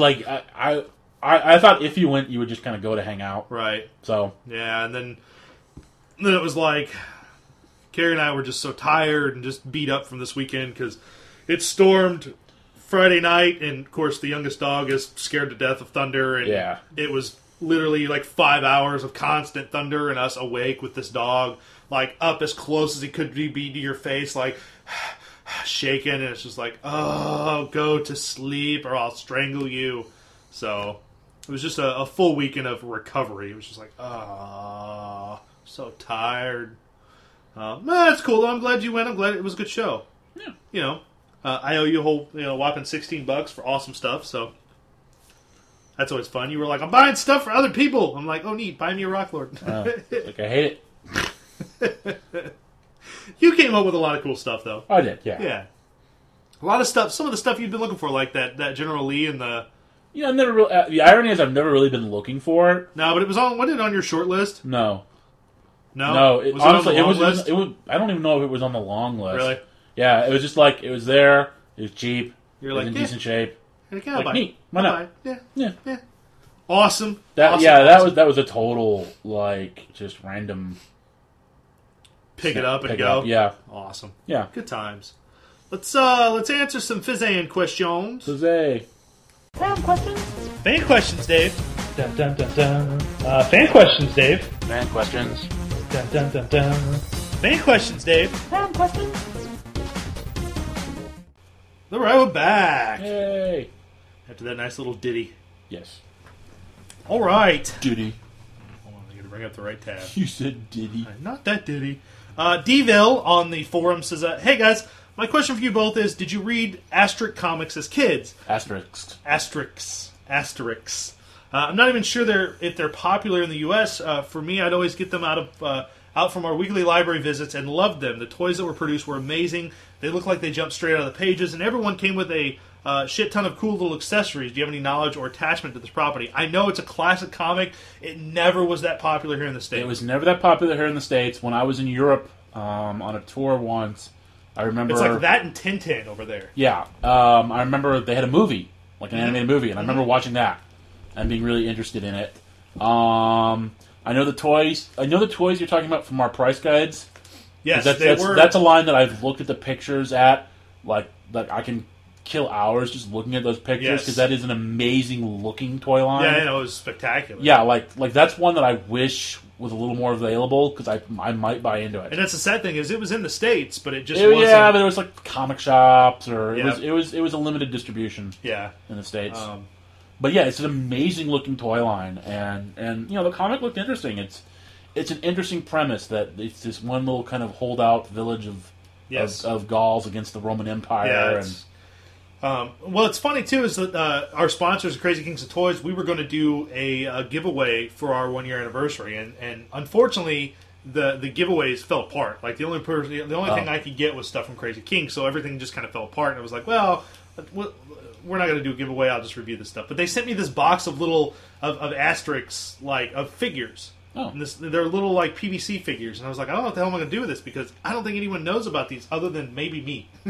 I thought if you went, you would just kind of go to hang out. Right. So Yeah, and then it was like Carrie and I were just so tired and just beat up from this weekend because it stormed Friday night, and of course the youngest dog is scared to death of thunder, and Yeah. it was literally like 5 hours of constant thunder and us awake with this dog like up as close as he could be to your face, like shaking, and it's just like, oh, go to sleep or I'll strangle you. So it was just a full weekend of recovery. It was just like, oh, so tired. That's cool though. I'm glad you went. I'm glad it was a good show. Yeah. I owe you a whole whopping $16 for awesome stuff, so that's always fun. You were like, I'm buying stuff for other people. I'm like, oh neat, buy me a Rock Lord. I hate it. You came up with a lot of cool stuff though. I did. Yeah. Yeah. A lot of stuff, some of the stuff you've been looking for, like that General Lee and the... I've never really, the irony is I've never really been looking for it. No, but wasn't it on your short list? No. No? It, Was honestly, it on the long list? it was. I don't even know if it was on the long list. Really? Yeah, it was just like it was there. It was cheap. You're it like, was in yeah. decent shape. Like, yeah, Like, I'll buy neat. it. Why I'll not? buy it. Yeah. Awesome. That was a total just random Pick it up and pick go. up. Yeah, Awesome. yeah. Good times. Let's answer some Fizzan questions. Jose. Fan questions, Dave. Dun, dun, dun, dun. Fan questions, Dave. Man questions. Dun, dun, dun, dun. Fan questions, Dave. All right, we're back. Yay. After that nice little ditty. Yes. All right. Diddy. Hold on, I got to bring up the right tab. You said Diddy. Not that ditty. Deville on the forum says, hey guys, my question for you both is, did you read Asterix comics as kids? Asterisk. Asterix. I'm not even sure if they're popular in the U.S. For me, I'd always get them out from our weekly library visits and loved them. The toys that were produced were amazing. They looked like they jumped straight out of the pages, and everyone came with a shit ton of cool little accessories. Do you have any knowledge or attachment to this property? I know it's a classic comic. It never was that popular here in the States. It was never that popular here in the States. When I was in Europe on a tour once, I remember... It's like that and Tintin over there. Yeah. I remember they had a movie, like an animated movie, and I remember watching that and being really interested in it. I know the toys you're talking about from our price guides. Yes, That's a line that I've looked at the pictures at. Like I can kill hours just looking at those pictures because that is an amazing looking toy line. Yeah, I know, it was spectacular. Yeah, like that's one that I wish was a little more available because I might buy into it. And that's the sad thing is it was in the States, but it just wasn't. Yeah, but it was like comic shops or Yeah. it was a limited distribution. Yeah. In the States. But yeah, it's an amazing looking toy line, and the comic looked interesting. It's an interesting premise that it's this one little kind of holdout village of Gauls against the Roman Empire. Well, it's funny too is that our sponsors, Crazy Kings of Toys, we were going to do a giveaway for our 1 year anniversary, and unfortunately the giveaways fell apart. Like the only thing I could get was stuff from Crazy King, so everything just kind of fell apart. And it was like, well, we're not going to do a giveaway. I'll just review this stuff. But they sent me this box of little of Asterix of figures. Oh. And they're little like PVC figures, and I was like, I don't know what the hell am I going to do with this because I don't think anyone knows about these other than maybe me.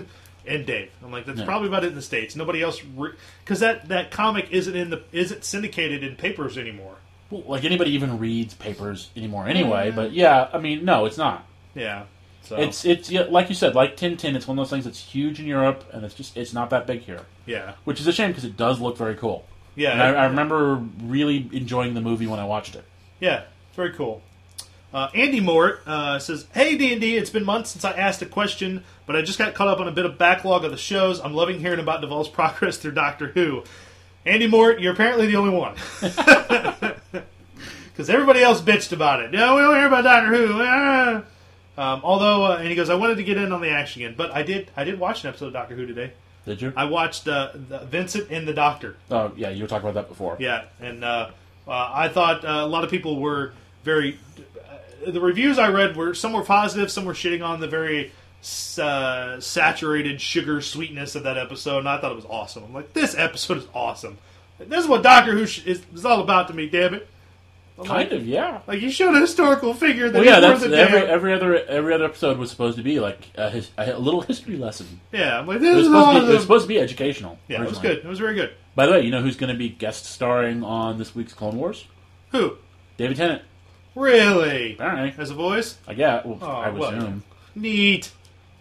and Dave. I'm like, that's probably about it in the States. Nobody else, because that comic isn't syndicated in papers anymore. Well, like anybody even reads papers anymore anyway. But yeah, I mean, no, it's not. Yeah. So. It's like you said, like Tintin. It's one of those things that's huge in Europe, and it's not that big here. Yeah. Which is a shame because it does look very cool. Yeah. And I remember really enjoying the movie when I watched it. Yeah, it's very cool. Andy Mort says, "Hey D&D, it's been months since I asked a question, but I just got caught up on a bit of backlog of the shows. I'm loving hearing about Duvall's progress through Doctor Who. Andy Mort, you're apparently the only one. Because everybody else bitched about it. No, we don't hear about Doctor Who. Although, and he goes, I wanted to get in on the action again, but I did watch an episode of Doctor Who today. Did you? I watched Vincent and the Doctor. Oh, yeah, you were talking about that before. Yeah, and I thought a lot of people were very... the reviews I read some were positive, some were shitting on the very saturated sugar sweetness of that episode, and I thought it was awesome. I'm like, this episode is awesome. This is what Doctor Who is all about to me, damn it. Kind of, yeah. Like, you showed a historical figure that that's worth every other episode was supposed to be like a little history lesson. Yeah, I'm like, this is awesome. It was supposed to be educational. Yeah, originally. it was good. It was very good. By the way, you know who's going to be guest starring on this week's Clone Wars? Who? David Tennant. Really? Apparently. As a voice? I would assume. Neat.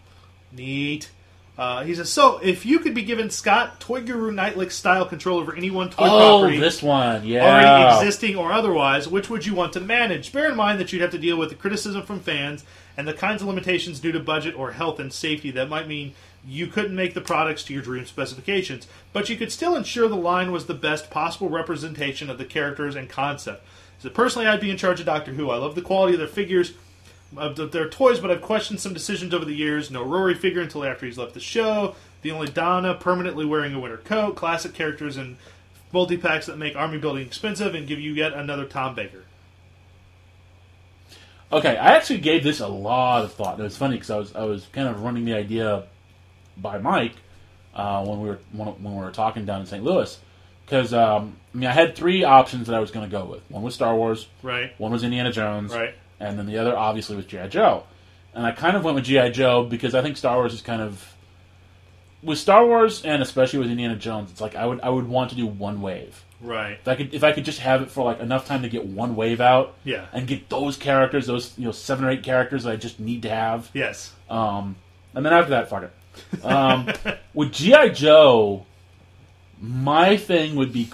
He says, so, if you could be given Scott Toy Guru Nightlick style control over any one toy property... Oh, this one, yeah. Already existing or otherwise, which would you want to manage? Bear in mind that you'd have to deal with the criticism from fans and the kinds of limitations due to budget or health and safety that might mean you couldn't make the products to your dream specifications. But you could still ensure the line was the best possible representation of the characters and concept. So personally, I'd be in charge of Doctor Who. I love the quality of their figures, of their toys, but I've questioned some decisions over the years. No Rory figure until after he's left the show. The only Donna permanently wearing a winter coat. Classic characters and multi-packs that make army building expensive and give you yet another Tom Baker. Okay, I actually gave this a lot of thought. It was funny because I was kind of running the idea by Mike when we were talking down in St. Louis. Because I had three options that I was going to go with. One was Star Wars. Right. One was Indiana Jones. Right. And then the other, obviously, was G.I. Joe. And I kind of went with G.I. Joe because I think Star Wars is kind of... With Star Wars, and especially with Indiana Jones, it's like I would want to do one wave. Right. If I could just have it for like enough time to get one wave out, yeah, and get those characters, those 7 or 8 characters that I just need to have. Yes. And then after that, fuck it. With G.I. Joe, my thing would be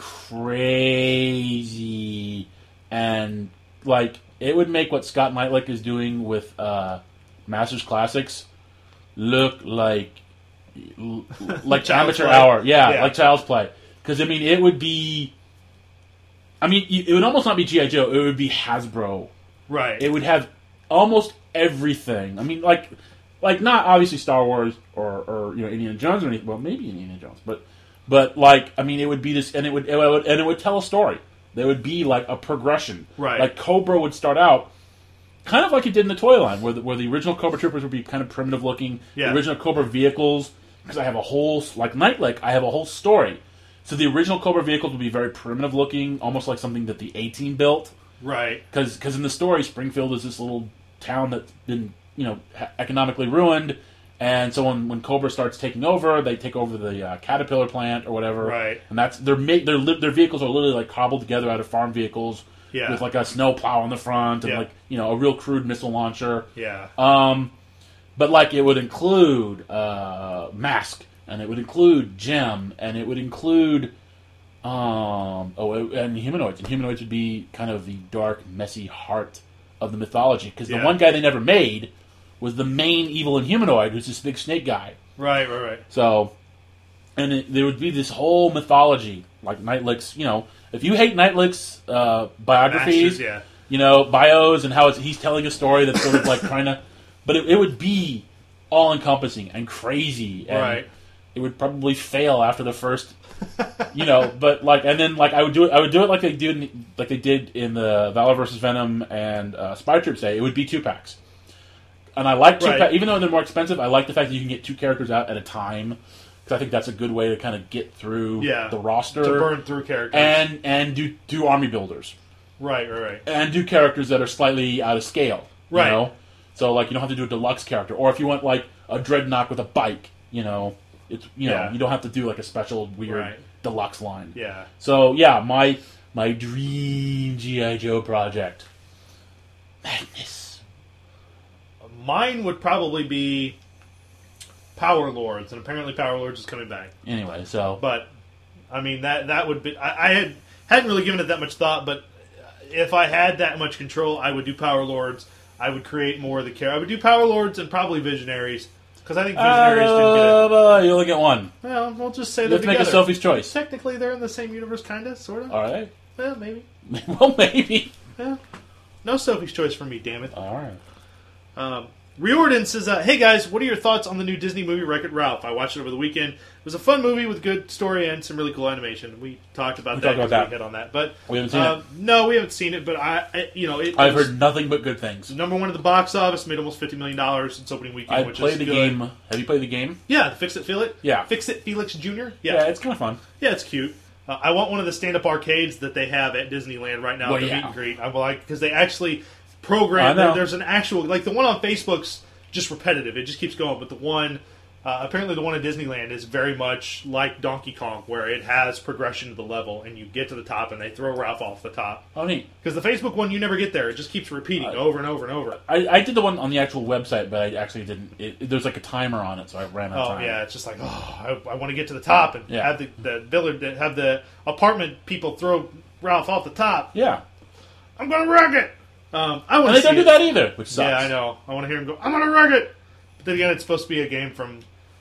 crazy, and like it would make what Scott Knightlick is doing with Masters Classics look like amateur hour, yeah, like Child's Play. Because it would be. It would almost not be G.I. Joe. It would be Hasbro. Right. It would have almost everything. Like not obviously Star Wars or Indiana Jones or anything. Well, maybe Indiana Jones, but it would be this, and it would tell a story. There would be like a progression. Right. Like Cobra would start out kind of like it did in the toy line, where the original Cobra Troopers would be kind of primitive looking. Yeah. The original Cobra vehicles, because I have a whole Knightlick, I have a whole story. So the original Cobra vehicles would be very primitive looking, almost like something that the A-Team built. Right. Because in the story, Springfield is this little town that's been economically ruined, and so when Cobra starts taking over, they take over the Caterpillar plant or whatever. Right. And that's their vehicles are literally like cobbled together out of farm vehicles. Yeah. With like a snow plow on the front and a real crude missile launcher. Yeah. But like it would include Mask. And it would include Gem, and it would include and humanoids. And humanoids would be kind of the dark, messy heart of the mythology. Because the one guy they never made was the main evil in Humanoid, who's this big snake guy. Right. So, and there would be this whole mythology, like Knightlick's. If you hate Knightlick's biographies, Masters, bios, and how he's telling a story that's sort of like trying to, but it would be all encompassing and crazy, and right. It would probably fail after the first, but and then I would do it like they did in the Valor vs. Venom and Spy Troops Day. It would be 2-packs, and I like 2-pack, even though they're more expensive. I like the fact that you can get 2 characters out at a time, because I think that's a good way to kind of get through the roster, to burn through characters, and do army builders, right, and do characters that are slightly out of scale, right. So like you don't have to do a deluxe character, or if you want like a Dreadnought with a bike, It's you don't have to do like a special weird deluxe line. Yeah. So yeah, my dream G.I. Joe project. Madness. Mine would probably be Power Lords, and apparently Power Lords is coming back. Anyway, so But I mean that would be. I hadn't really given it that much thought, but if I had that much control, I would do Power Lords. I would create more of the character. I would do Power Lords and probably Visionaries, because I think Visionaries do get you only get one. Well, we'll just say You they're have to make a together. Sophie's choice. Technically, they're in the same universe, kind of, sort of. All right. Well, maybe. Well, maybe. Yeah. No Sophie's choice for me, damn it. All right. Riordan says, hey guys, what are your thoughts on the new Disney movie Wreck-It Ralph? I watched it over the weekend. It was a fun movie with good story and some really cool animation. We talked about that. We hit on that. But we haven't seen it. No, we haven't seen it, but I've heard nothing but good things. Number one at the box office, made almost $50 million its opening weekend, I played the game. Have you played the game? Yeah, Fix It Felix? Yeah. Fix It Felix Jr.? Yeah, it's kind of fun. Yeah, it's cute. I want one of the stand-up arcades that they have at Disneyland right now, the meet and greet. I like, because they actually program. There's an actual, like the one on Facebook's just repetitive. It just keeps going. But the one, apparently the one at Disneyland is very much like Donkey Kong, where it has progression to the level, and you get to the top, and they throw Ralph off the top. Oh, neat. Because the Facebook one, you never get there. It just keeps repeating over and over and over. I did the one on the actual website, but I actually didn't. There's like a timer on it, so I ran out of time. Oh, yeah. It's just like, I want to get to the top and have the apartment people throw Ralph off the top. Yeah. I'm going to wreck it! And they don't do that either, which sucks. Yeah, I know. I want to hear him go, I'm going to wreck it! But then again, it's supposed to be a game from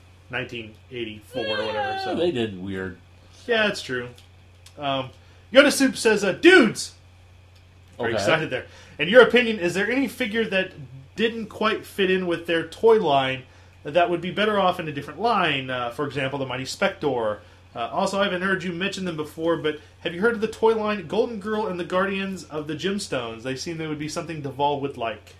1984 or whatever. So they did weird. Yeah, it's true. Yoda Soup says, dudes! Very excited there. In your opinion, is there any figure that didn't quite fit in with their toy line that would be better off in a different line? For example, the Mighty Spector. Also, I haven't heard you mention them before, but have you heard of the toy line Golden Girl and the Guardians of the Gemstones? They seem they would be something Duvall would like.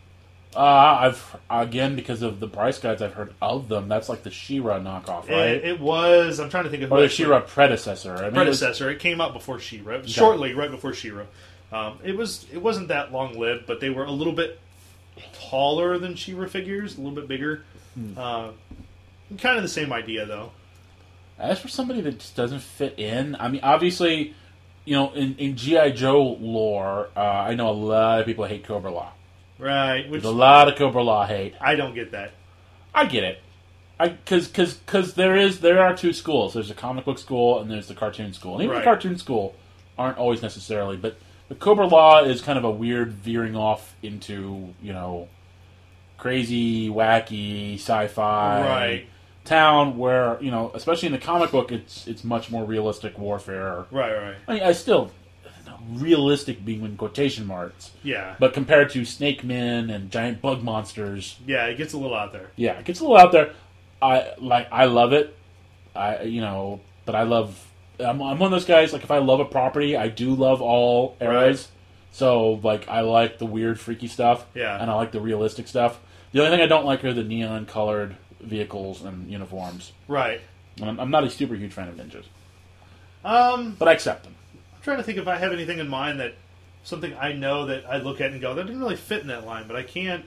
Again, because of the price guides, I've heard of them. That's like the She-Ra knockoff, right? It was. I'm trying to think of or the She-Ra predecessor. It came out before She-Ra, shortly, right before She-Ra. It wasn't that long lived, but they were a little bit taller than She-Ra figures, a little bit bigger. Kind of the same idea, though. As for somebody that just doesn't fit in, I mean, obviously, in G.I. Joe lore, I know a lot of people hate Cobra Law. Right. There's a lot of Cobra Law hate. I don't get that. I get it. Because there are two schools. There's the comic book school and there's the cartoon school. And even the cartoon school aren't always necessarily, but the Cobra Law is kind of a weird veering off into, crazy, wacky, sci-fi town where, especially in the comic book, it's much more realistic warfare. Right. I mean, I still, realistic being in quotation marks. Yeah. But compared to Snake Men and giant bug monsters. Yeah, it gets a little out there. Yeah, it gets a little out there. I love it. But I love... I'm one of those guys, like, if I love a property, I do love all eras. Right. So, like, I like the weird, freaky stuff. Yeah. And I like the realistic stuff. The only thing I don't like are the neon-colored vehicles and uniforms. Right. I'm not a super huge fan of ninjas. But I accept them. I'm trying to think if I have anything in mind that... Something I know that I look at and go, that didn't really fit in that line, but I can't...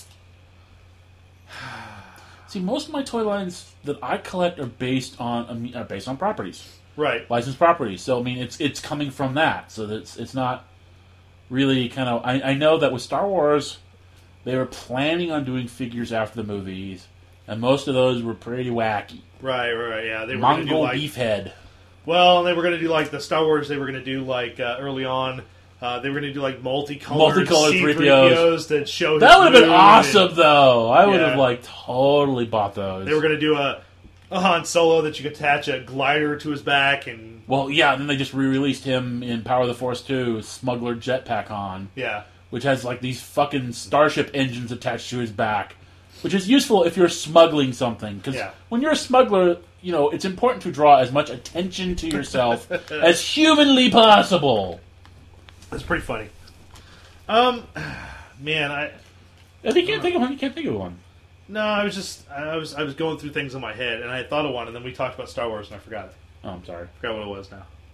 See, most of my toy lines that I collect are based on properties. Right. Licensed properties. So, I mean, it's coming from that. So, it's not really kind of... I know that with Star Wars, they were planning on doing figures after the movies, and most of those were pretty wacky. Right, yeah. They were Mongol beef head. Well, they were going to do like the Star Wars, they were going to do like early on... they were going to do like multicolored C-3POs that showed. That would have been awesome, though. I would have totally bought those. They were going to do a Han Solo that you could attach a glider to his back, and and then they just re-released him in Power of the Force 2, Smuggler Jetpack Han. Yeah, which has like these fucking starship engines attached to his back, which is useful if you're smuggling something. Because when you're a smuggler, it's important to draw as much attention to yourself as humanly possible. That's pretty funny. Man, if you can't think of one, you can't think of one. No, I was going through things in my head, and I thought of one, and then we talked about Star Wars, and I forgot it. Oh, I'm sorry. I forgot what it was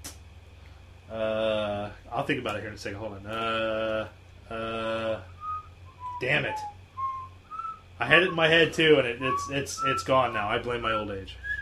now. I'll think about it here in a second. Hold on. Damn it! I had it in my head too, and it's gone now. I blame my old age.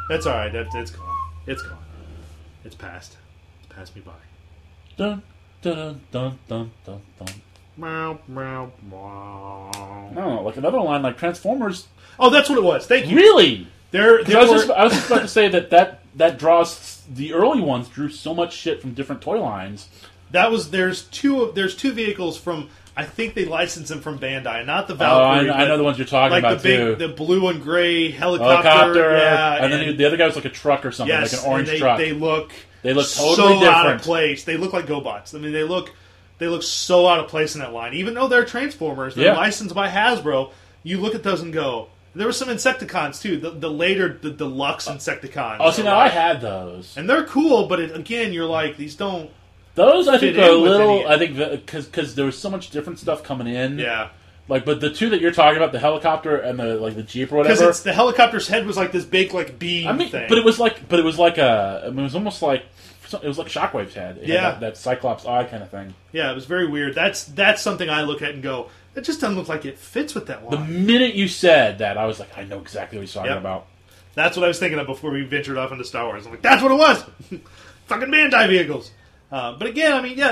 That's all right. It's gone. It's gone. It's passed. It's passed me by. Dun, dun, dun, dun, dun, dun. Meow, meow, meow. No, like another line like Transformers. Oh, that's what it was. Thank you. Really? I was just about to say that draws the early ones drew so much shit from different toy lines. There's two vehicles from, I think they licensed them from Bandai, not the Valkyrie. I know the ones you're talking about too. The blue and gray helicopter, yeah, and then the other guy was like a truck or something, yes, like an orange and truck. They look totally so different. out of place. They look like GoBots. I mean, they look so out of place in that line, even though they're Transformers. They're licensed by Hasbro. You look at those and go. There were some Insecticons too. The later deluxe Insecticons. Oh, see, now I had those, and they're cool. But again, you're like, these don't. Those I think are a little. I think because there was so much different stuff coming in. Yeah. But the two that you're talking about, the helicopter and the Jeep or whatever, because the helicopter's head was like this big beam thing. But it was like it was almost like it was like Shockwave's head. It had that Cyclops eye kind of thing. Yeah, it was very weird. That's something I look at and go, it just doesn't look like it fits with that line. The minute you said that, I was like, I know exactly what you're talking about. That's what I was thinking of before we ventured off into Star Wars. I'm like, that's what it was. Fucking Bandai vehicles. But again, I mean,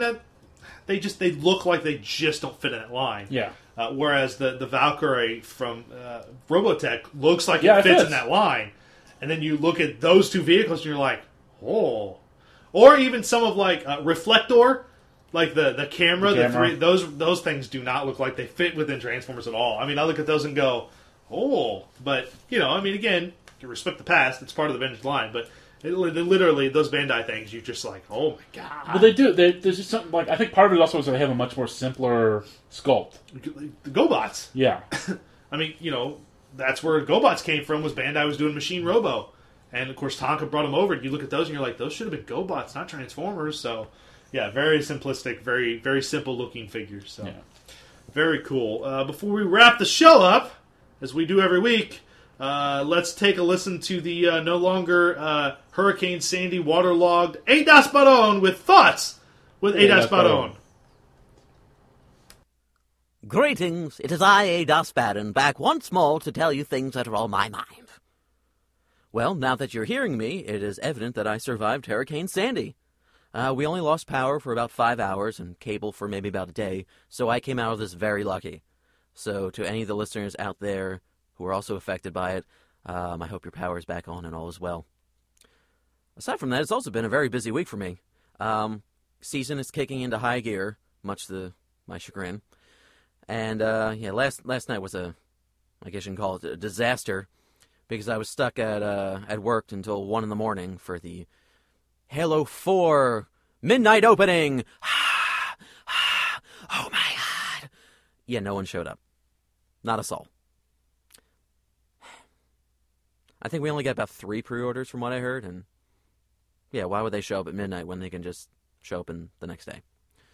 they look like they just don't fit in that line. Yeah. Whereas the Valkyrie from Robotech looks like it fits in that line. And then you look at those two vehicles and you're like, oh. Or even some of Reflector, like the camera, the three, those things do not look like they fit within Transformers at all. I mean, I look at those and go, oh. But, I mean, again, you respect the past. It's part of the vintage line. But literally, those Bandai things, you're just like, oh my god. Well, they do. There's just something I think part of it also is they have a much more simpler sculpt. The GoBots. Yeah. I mean, that's where GoBots came from. Was Bandai was doing Machine Robo, and of course Tonka brought them over. You look at those and you're like, those should have been GoBots, not Transformers. So, yeah, very simplistic, very very simple looking figures. So, very cool. Before we wrap the show up, as we do every week. Let's take a listen to the no longer Hurricane Sandy waterlogged Eidos Barón with thoughts with Eidos Barón. Greetings, it is I, Eidos Baron, back once more to tell you things that are on my mind. Well, now that you're hearing me, it is evident that I survived Hurricane Sandy. We only lost power for about 5 hours and cable for maybe about a day, so I came out of this very lucky. So to any of the listeners out there who are also affected by it, I hope your power is back on and all is well. Aside from that, it's also been a very busy week for me. Season is kicking into high gear, much to my chagrin. And, last night was I guess you can call it a disaster, because I was stuck at work until 1 in the morning for the Halo 4 midnight opening. Oh my god. Yeah, no one showed up. Not a soul. I think we only got about 3 pre-orders from what I heard, and yeah, why would they show up at midnight when they can just show up the next day?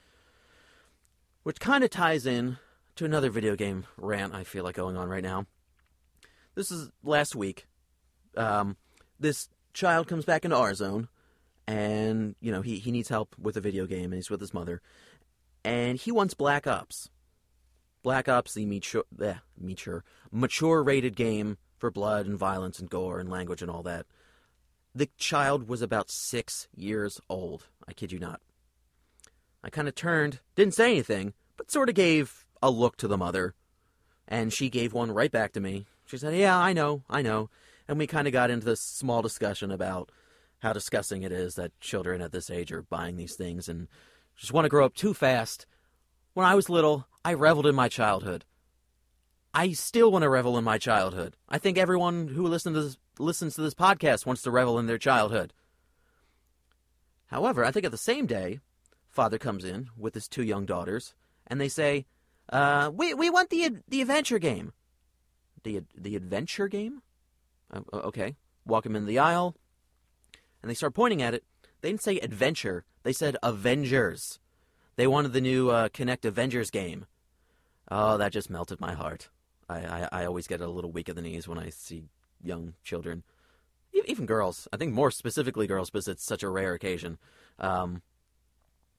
Which kind of ties in to another video game rant I feel like going on right now. This is last week. This child comes back into our zone, and, he needs help with a video game, and he's with his mother, and he wants Black Ops. Black Ops, the mature-rated game for blood and violence and gore and language and all that. The child was about 6 years old. I kid you not. I kind of turned, didn't say anything, but sort of gave a look to the mother. And she gave one right back to me. She said, yeah, I know. And we kind of got into this small discussion about how disgusting it is that children at this age are buying these things and just want to grow up too fast. When I was little, I reveled in my childhood. I still want to revel in my childhood. I think everyone who listens to this podcast wants to revel in their childhood. However, I think at the same day, father comes in with his 2 young daughters, and they say, we want the adventure game. The adventure game? Okay. Walk him in the aisle, and they start pointing at it. They didn't say adventure. They said Avengers. They wanted the new Kinect Avengers game. Oh, that just melted my heart. I always get a little weak at the knees when I see young children. Even girls. I think more specifically girls, because it's such a rare occasion.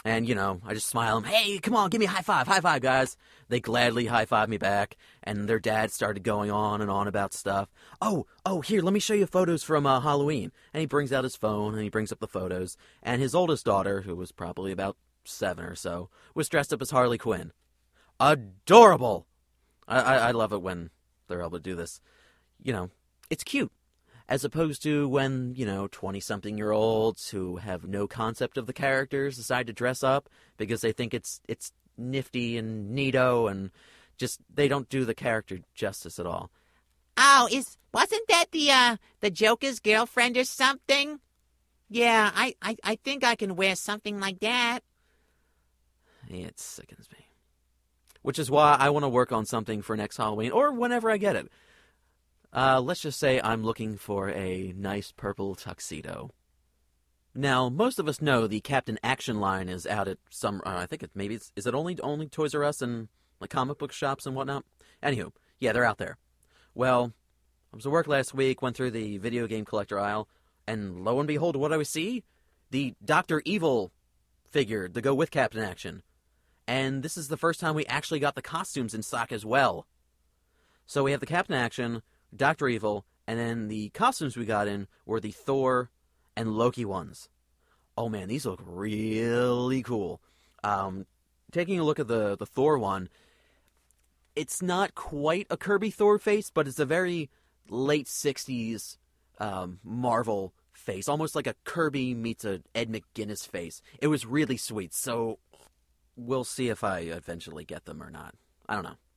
And, I just smile them, hey, come on, give me a high five, guys. They gladly high-five me back, and their dad started going on and on about stuff. Oh, here, let me show you photos from Halloween. And he brings out his phone, and he brings up the photos. And his oldest daughter, who was probably about 7 or so, was dressed up as Harley Quinn. Adorable! I love it when they're able to do this. It's cute. As opposed to when, 20-something-year-olds who have no concept of the characters decide to dress up because they think it's nifty and neato and just they don't do the character justice at all. Oh, wasn't that the Joker's girlfriend or something? Yeah, I think I can wear something like that. It sickens me. Which is why I want to work on something for next Halloween or whenever I get it. Let's just say I'm looking for a nice purple tuxedo. Now, most of us know the Captain Action line is out at some, I think is it only Toys R Us and like comic book shops and whatnot? Anywho, yeah, they're out there. Well, I was at work last week, went through the video game collector aisle, and lo and behold, what do I see? The Dr. Evil figure to go with Captain Action. And this is the first time we actually got the costumes in stock as well. So we have the Captain Action, Dr. Evil, and then the costumes we got in were the Thor and Loki ones. Oh man, these look really cool. Taking a look at the Thor one, it's not quite a Kirby Thor face, but it's a very late 60s Marvel face. Almost like a Kirby meets a Ed McGuinness face. It was really sweet, so we'll see if I eventually get them or not. I don't know.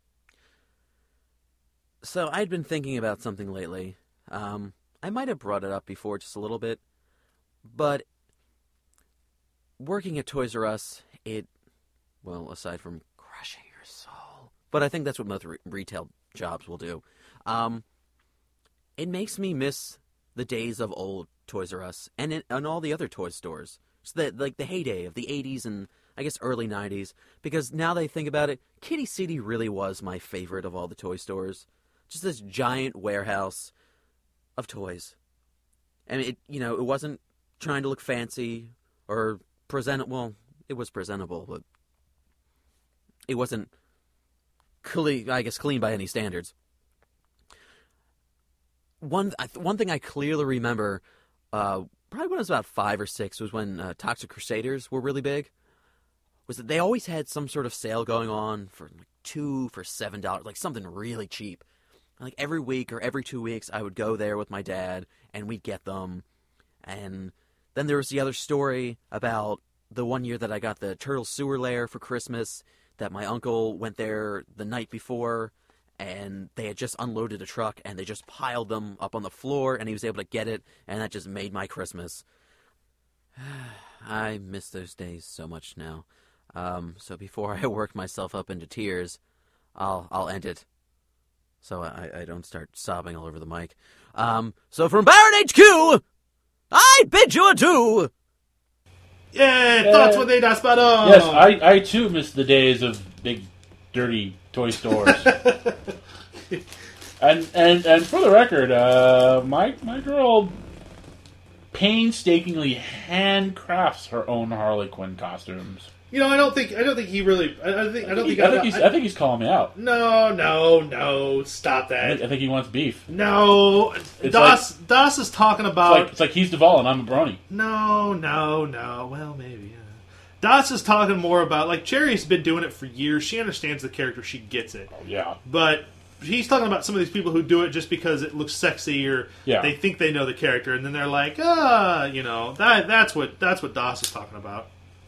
So I'd been thinking about something lately. I might have brought it up before just a little bit, but working at Toys R Us, aside from crushing your soul, but I think that's what most retail jobs will do. It makes me miss the days of old Toys R Us and all the other toy stores. So the heyday of the 80s and I guess early 90s, because now that I think about it, Kitty City really was my favorite of all the toy stores. Just this giant warehouse of toys. I mean, it wasn't trying to look fancy or well, it was presentable, but it wasn't clean by any standards. One thing I clearly remember, probably when I was about 5 or 6, was when Toxic Crusaders were really big. Was that they always had some sort of sale going on for like $2 for $7, like something really cheap. Like every week or every 2 weeks, I would go there with my dad, and we'd get them. And then there was the other story about the one year that I got the Turtle Sewer Lair for Christmas, that my uncle went there the night before, and they had just unloaded a truck, and they just piled them up on the floor, and he was able to get it, and that just made my Christmas. I miss those days so much now. So before I work myself up into tears, I'll end it, so I don't start sobbing all over the mic. So from Baron HQ, I bid you adieu! Yay! Thoughts with a Daspada! Yes, I too miss the days of big, dirty toy stores. and for the record, my girl painstakingly handcrafts her own Harley Quinn costumes. I don't think he really. I think he's calling me out. No, stop that. I think he wants beef. No, Das is talking about. It's like he's Duvall and I'm a Brony. No. Well, maybe. Das is talking more about, like, Cherry's been doing it for years. She understands the character. She gets it. Oh, yeah. But he's talking about some of these people who do it just because it looks sexy or they think they know the character, and then they're like, that's what Das is talking about.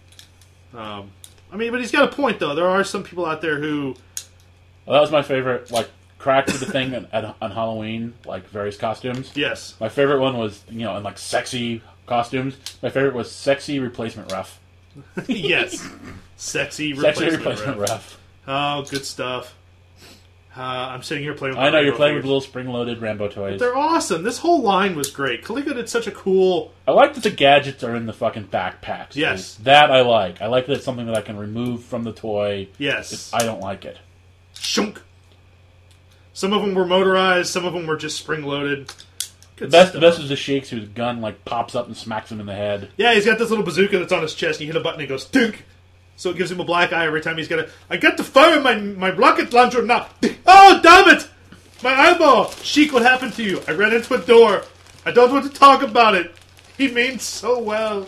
But he's got a point, though. There are some people out there who... Well, that was my favorite, like, crack to the thing on Halloween, like, various costumes. Yes. My favorite one was, in, like, sexy costumes. My favorite was sexy replacement ref. Yes. Sexy replacement ref. Oh, good stuff. I'm sitting here playing with I know, you're playing with little spring-loaded Rambo toys. But they're awesome. This whole line was great. Coleco did such a cool... I like that the gadgets are in the fucking backpacks. Yes. That I like. I like that it's something that I can remove from the toy. Yes. I don't like it. Shunk. Some of them were motorized. Some of them were just spring-loaded. The best is the Sheiks whose gun like pops up and smacks him in the head. Yeah, he's got this little bazooka that's on his chest. And you hit a button and it goes, dink! So it gives him a black eye every time he's got to... I got to fire my rocket launcher now. Oh, damn it! My eyeball! Sheik, what happened to you? I ran into a door. I don't want to talk about it. He means so well.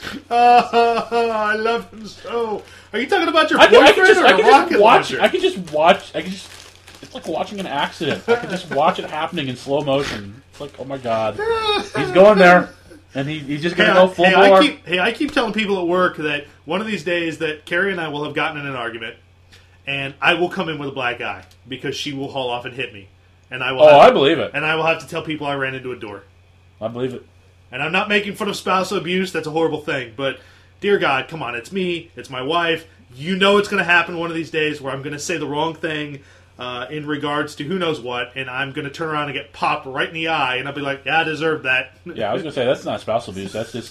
I love him so. Are you talking about your boyfriend or a rocket launcher? I can just watch. It's like watching an accident. I can just watch it happening in slow motion. It's like, oh my god, he's going there, and he's just gonna go full bore. I keep telling people at work that one of these days that Carrie and I will have gotten in an argument, and I will come in with a black eye because she will haul off and hit me, and I will. I believe it. And I will have to tell people I ran into a door. I believe it. And I'm not making fun of spousal abuse. That's a horrible thing. But, dear God, come on. It's me. It's my wife. You know it's going to happen one of these days where I'm going to say the wrong thing in regards to who knows what, and I'm going to turn around and get popped right in the eye, and I'll be like, yeah, I deserve that. Yeah, I was going to say, that's not spousal abuse. That's just...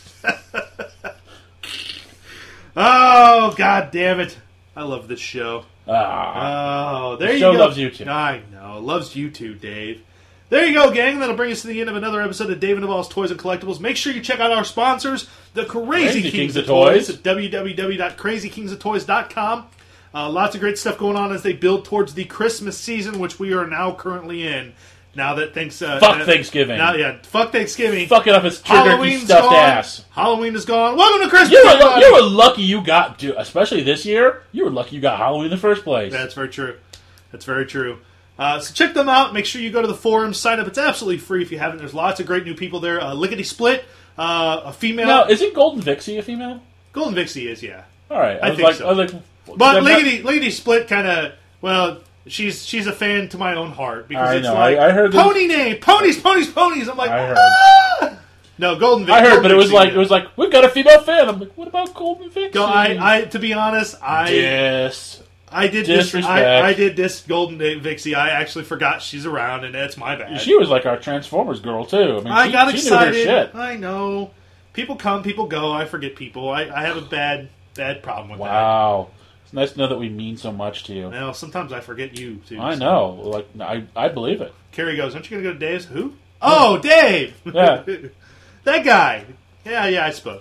Oh, God damn it. I love this show. Oh, there you go. The show go. loves you too. I know. Loves you too, Dave. There you go, gang. That'll bring us to the end of another episode of Dave and Duvall's Toys and Collectibles. Make sure you check out our sponsors, the Crazy Kings of Toys at www.crazykingsoftoys.com. Lots of great stuff going on as they build towards the Christmas season, which we are now currently in. Now that fuck Thanksgiving. Fuck Thanksgiving. Fuck it up his turkey stuffed gone. ass. Halloween is gone. Welcome to Christmas. You were lucky you got, especially this year. You were lucky you got Halloween in the first place. That's very true. That's very true. So check them out. Make sure you go to the forums. Sign up. It's absolutely free if you haven't. There's lots of great new people there. Lickety Split, a female. Now, isn't Golden Vixie a female? Golden Vixie is, yeah. All right. I think so. But Lickety Split kind of, well, she's a fan to my own heart. Because I it's know. like, I heard pony name, ponies. I'm like, I heard. Ah! No, Golden Vixie. I heard, but it was like, we've got a female fan. I'm like, what about Golden Vixie? To be honest, I did this Golden Vixie. I actually forgot she's around, and that's my bad. She was like our Transformers girl too. I got excited. She knew her shit. I know. People come, people go. I forget people. I have a bad problem with that. Wow. It's nice to know that we mean so much to you. Well, sometimes I forget you too. I know. Like I believe it. Carrie goes, aren't you going to go to Dave's? Who? Oh, Dave! Yeah. That guy. Yeah, I suppose.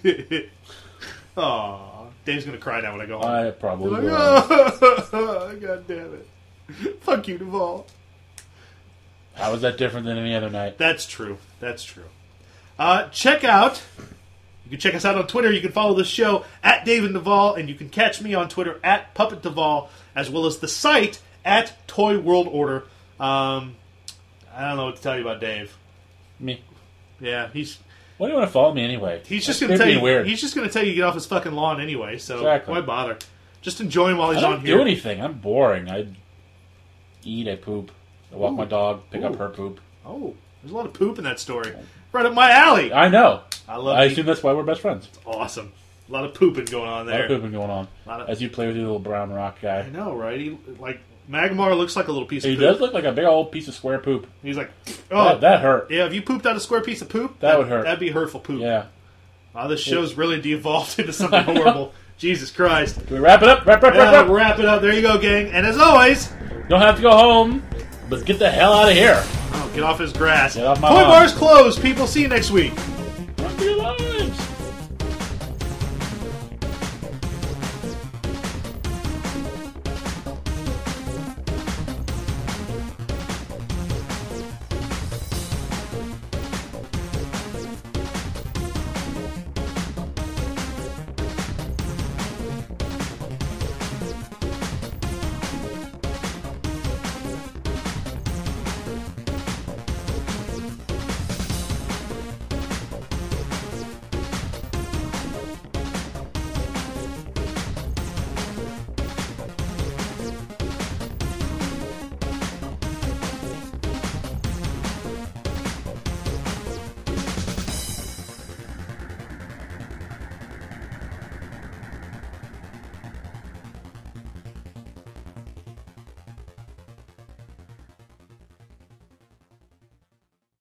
Aw. Dave's going to cry now when I go home. I probably will. Oh, God damn it. Fuck you, Duvall. How is that different than any other night? That's true. Check out... You can check us out on Twitter. You can follow the show at Dave and Duvall, and you can catch me on Twitter at Puppet Duvall, as well as the site at Toy World Order. I don't know what to tell you about Dave. Me. Yeah, he's... Why do you want to follow me anyway? He's just going to tell you. Weird. He's just going to tell you to get off his fucking lawn anyway. So exactly. Why bother? Just enjoy him while he's on here. I don't do anything. I'm boring. I eat. I poop. I walk my dog. Pick up her poop. Oh, there's a lot of poop in that story. Right up my alley. I know. I assume that's why we're best friends. It's awesome. A lot of pooping going on there. A lot of pooping going on. As you play with your little brown rock guy. I know, right? He, Magmar looks like a little piece of poop. He does look like a big old piece of square poop. He's like, oh. That hurt. Yeah, if you pooped out a square piece of poop, that would hurt. That'd be hurtful poop. Yeah. This show's really de-evolved into something horrible. Jesus Christ. Can we wrap it up? Wrap it up. There you go, gang. And as always... Don't have to go home, but get the hell out of here. Oh, get off his grass. Get off my Toy lawn. bar's closed, people. See you next week.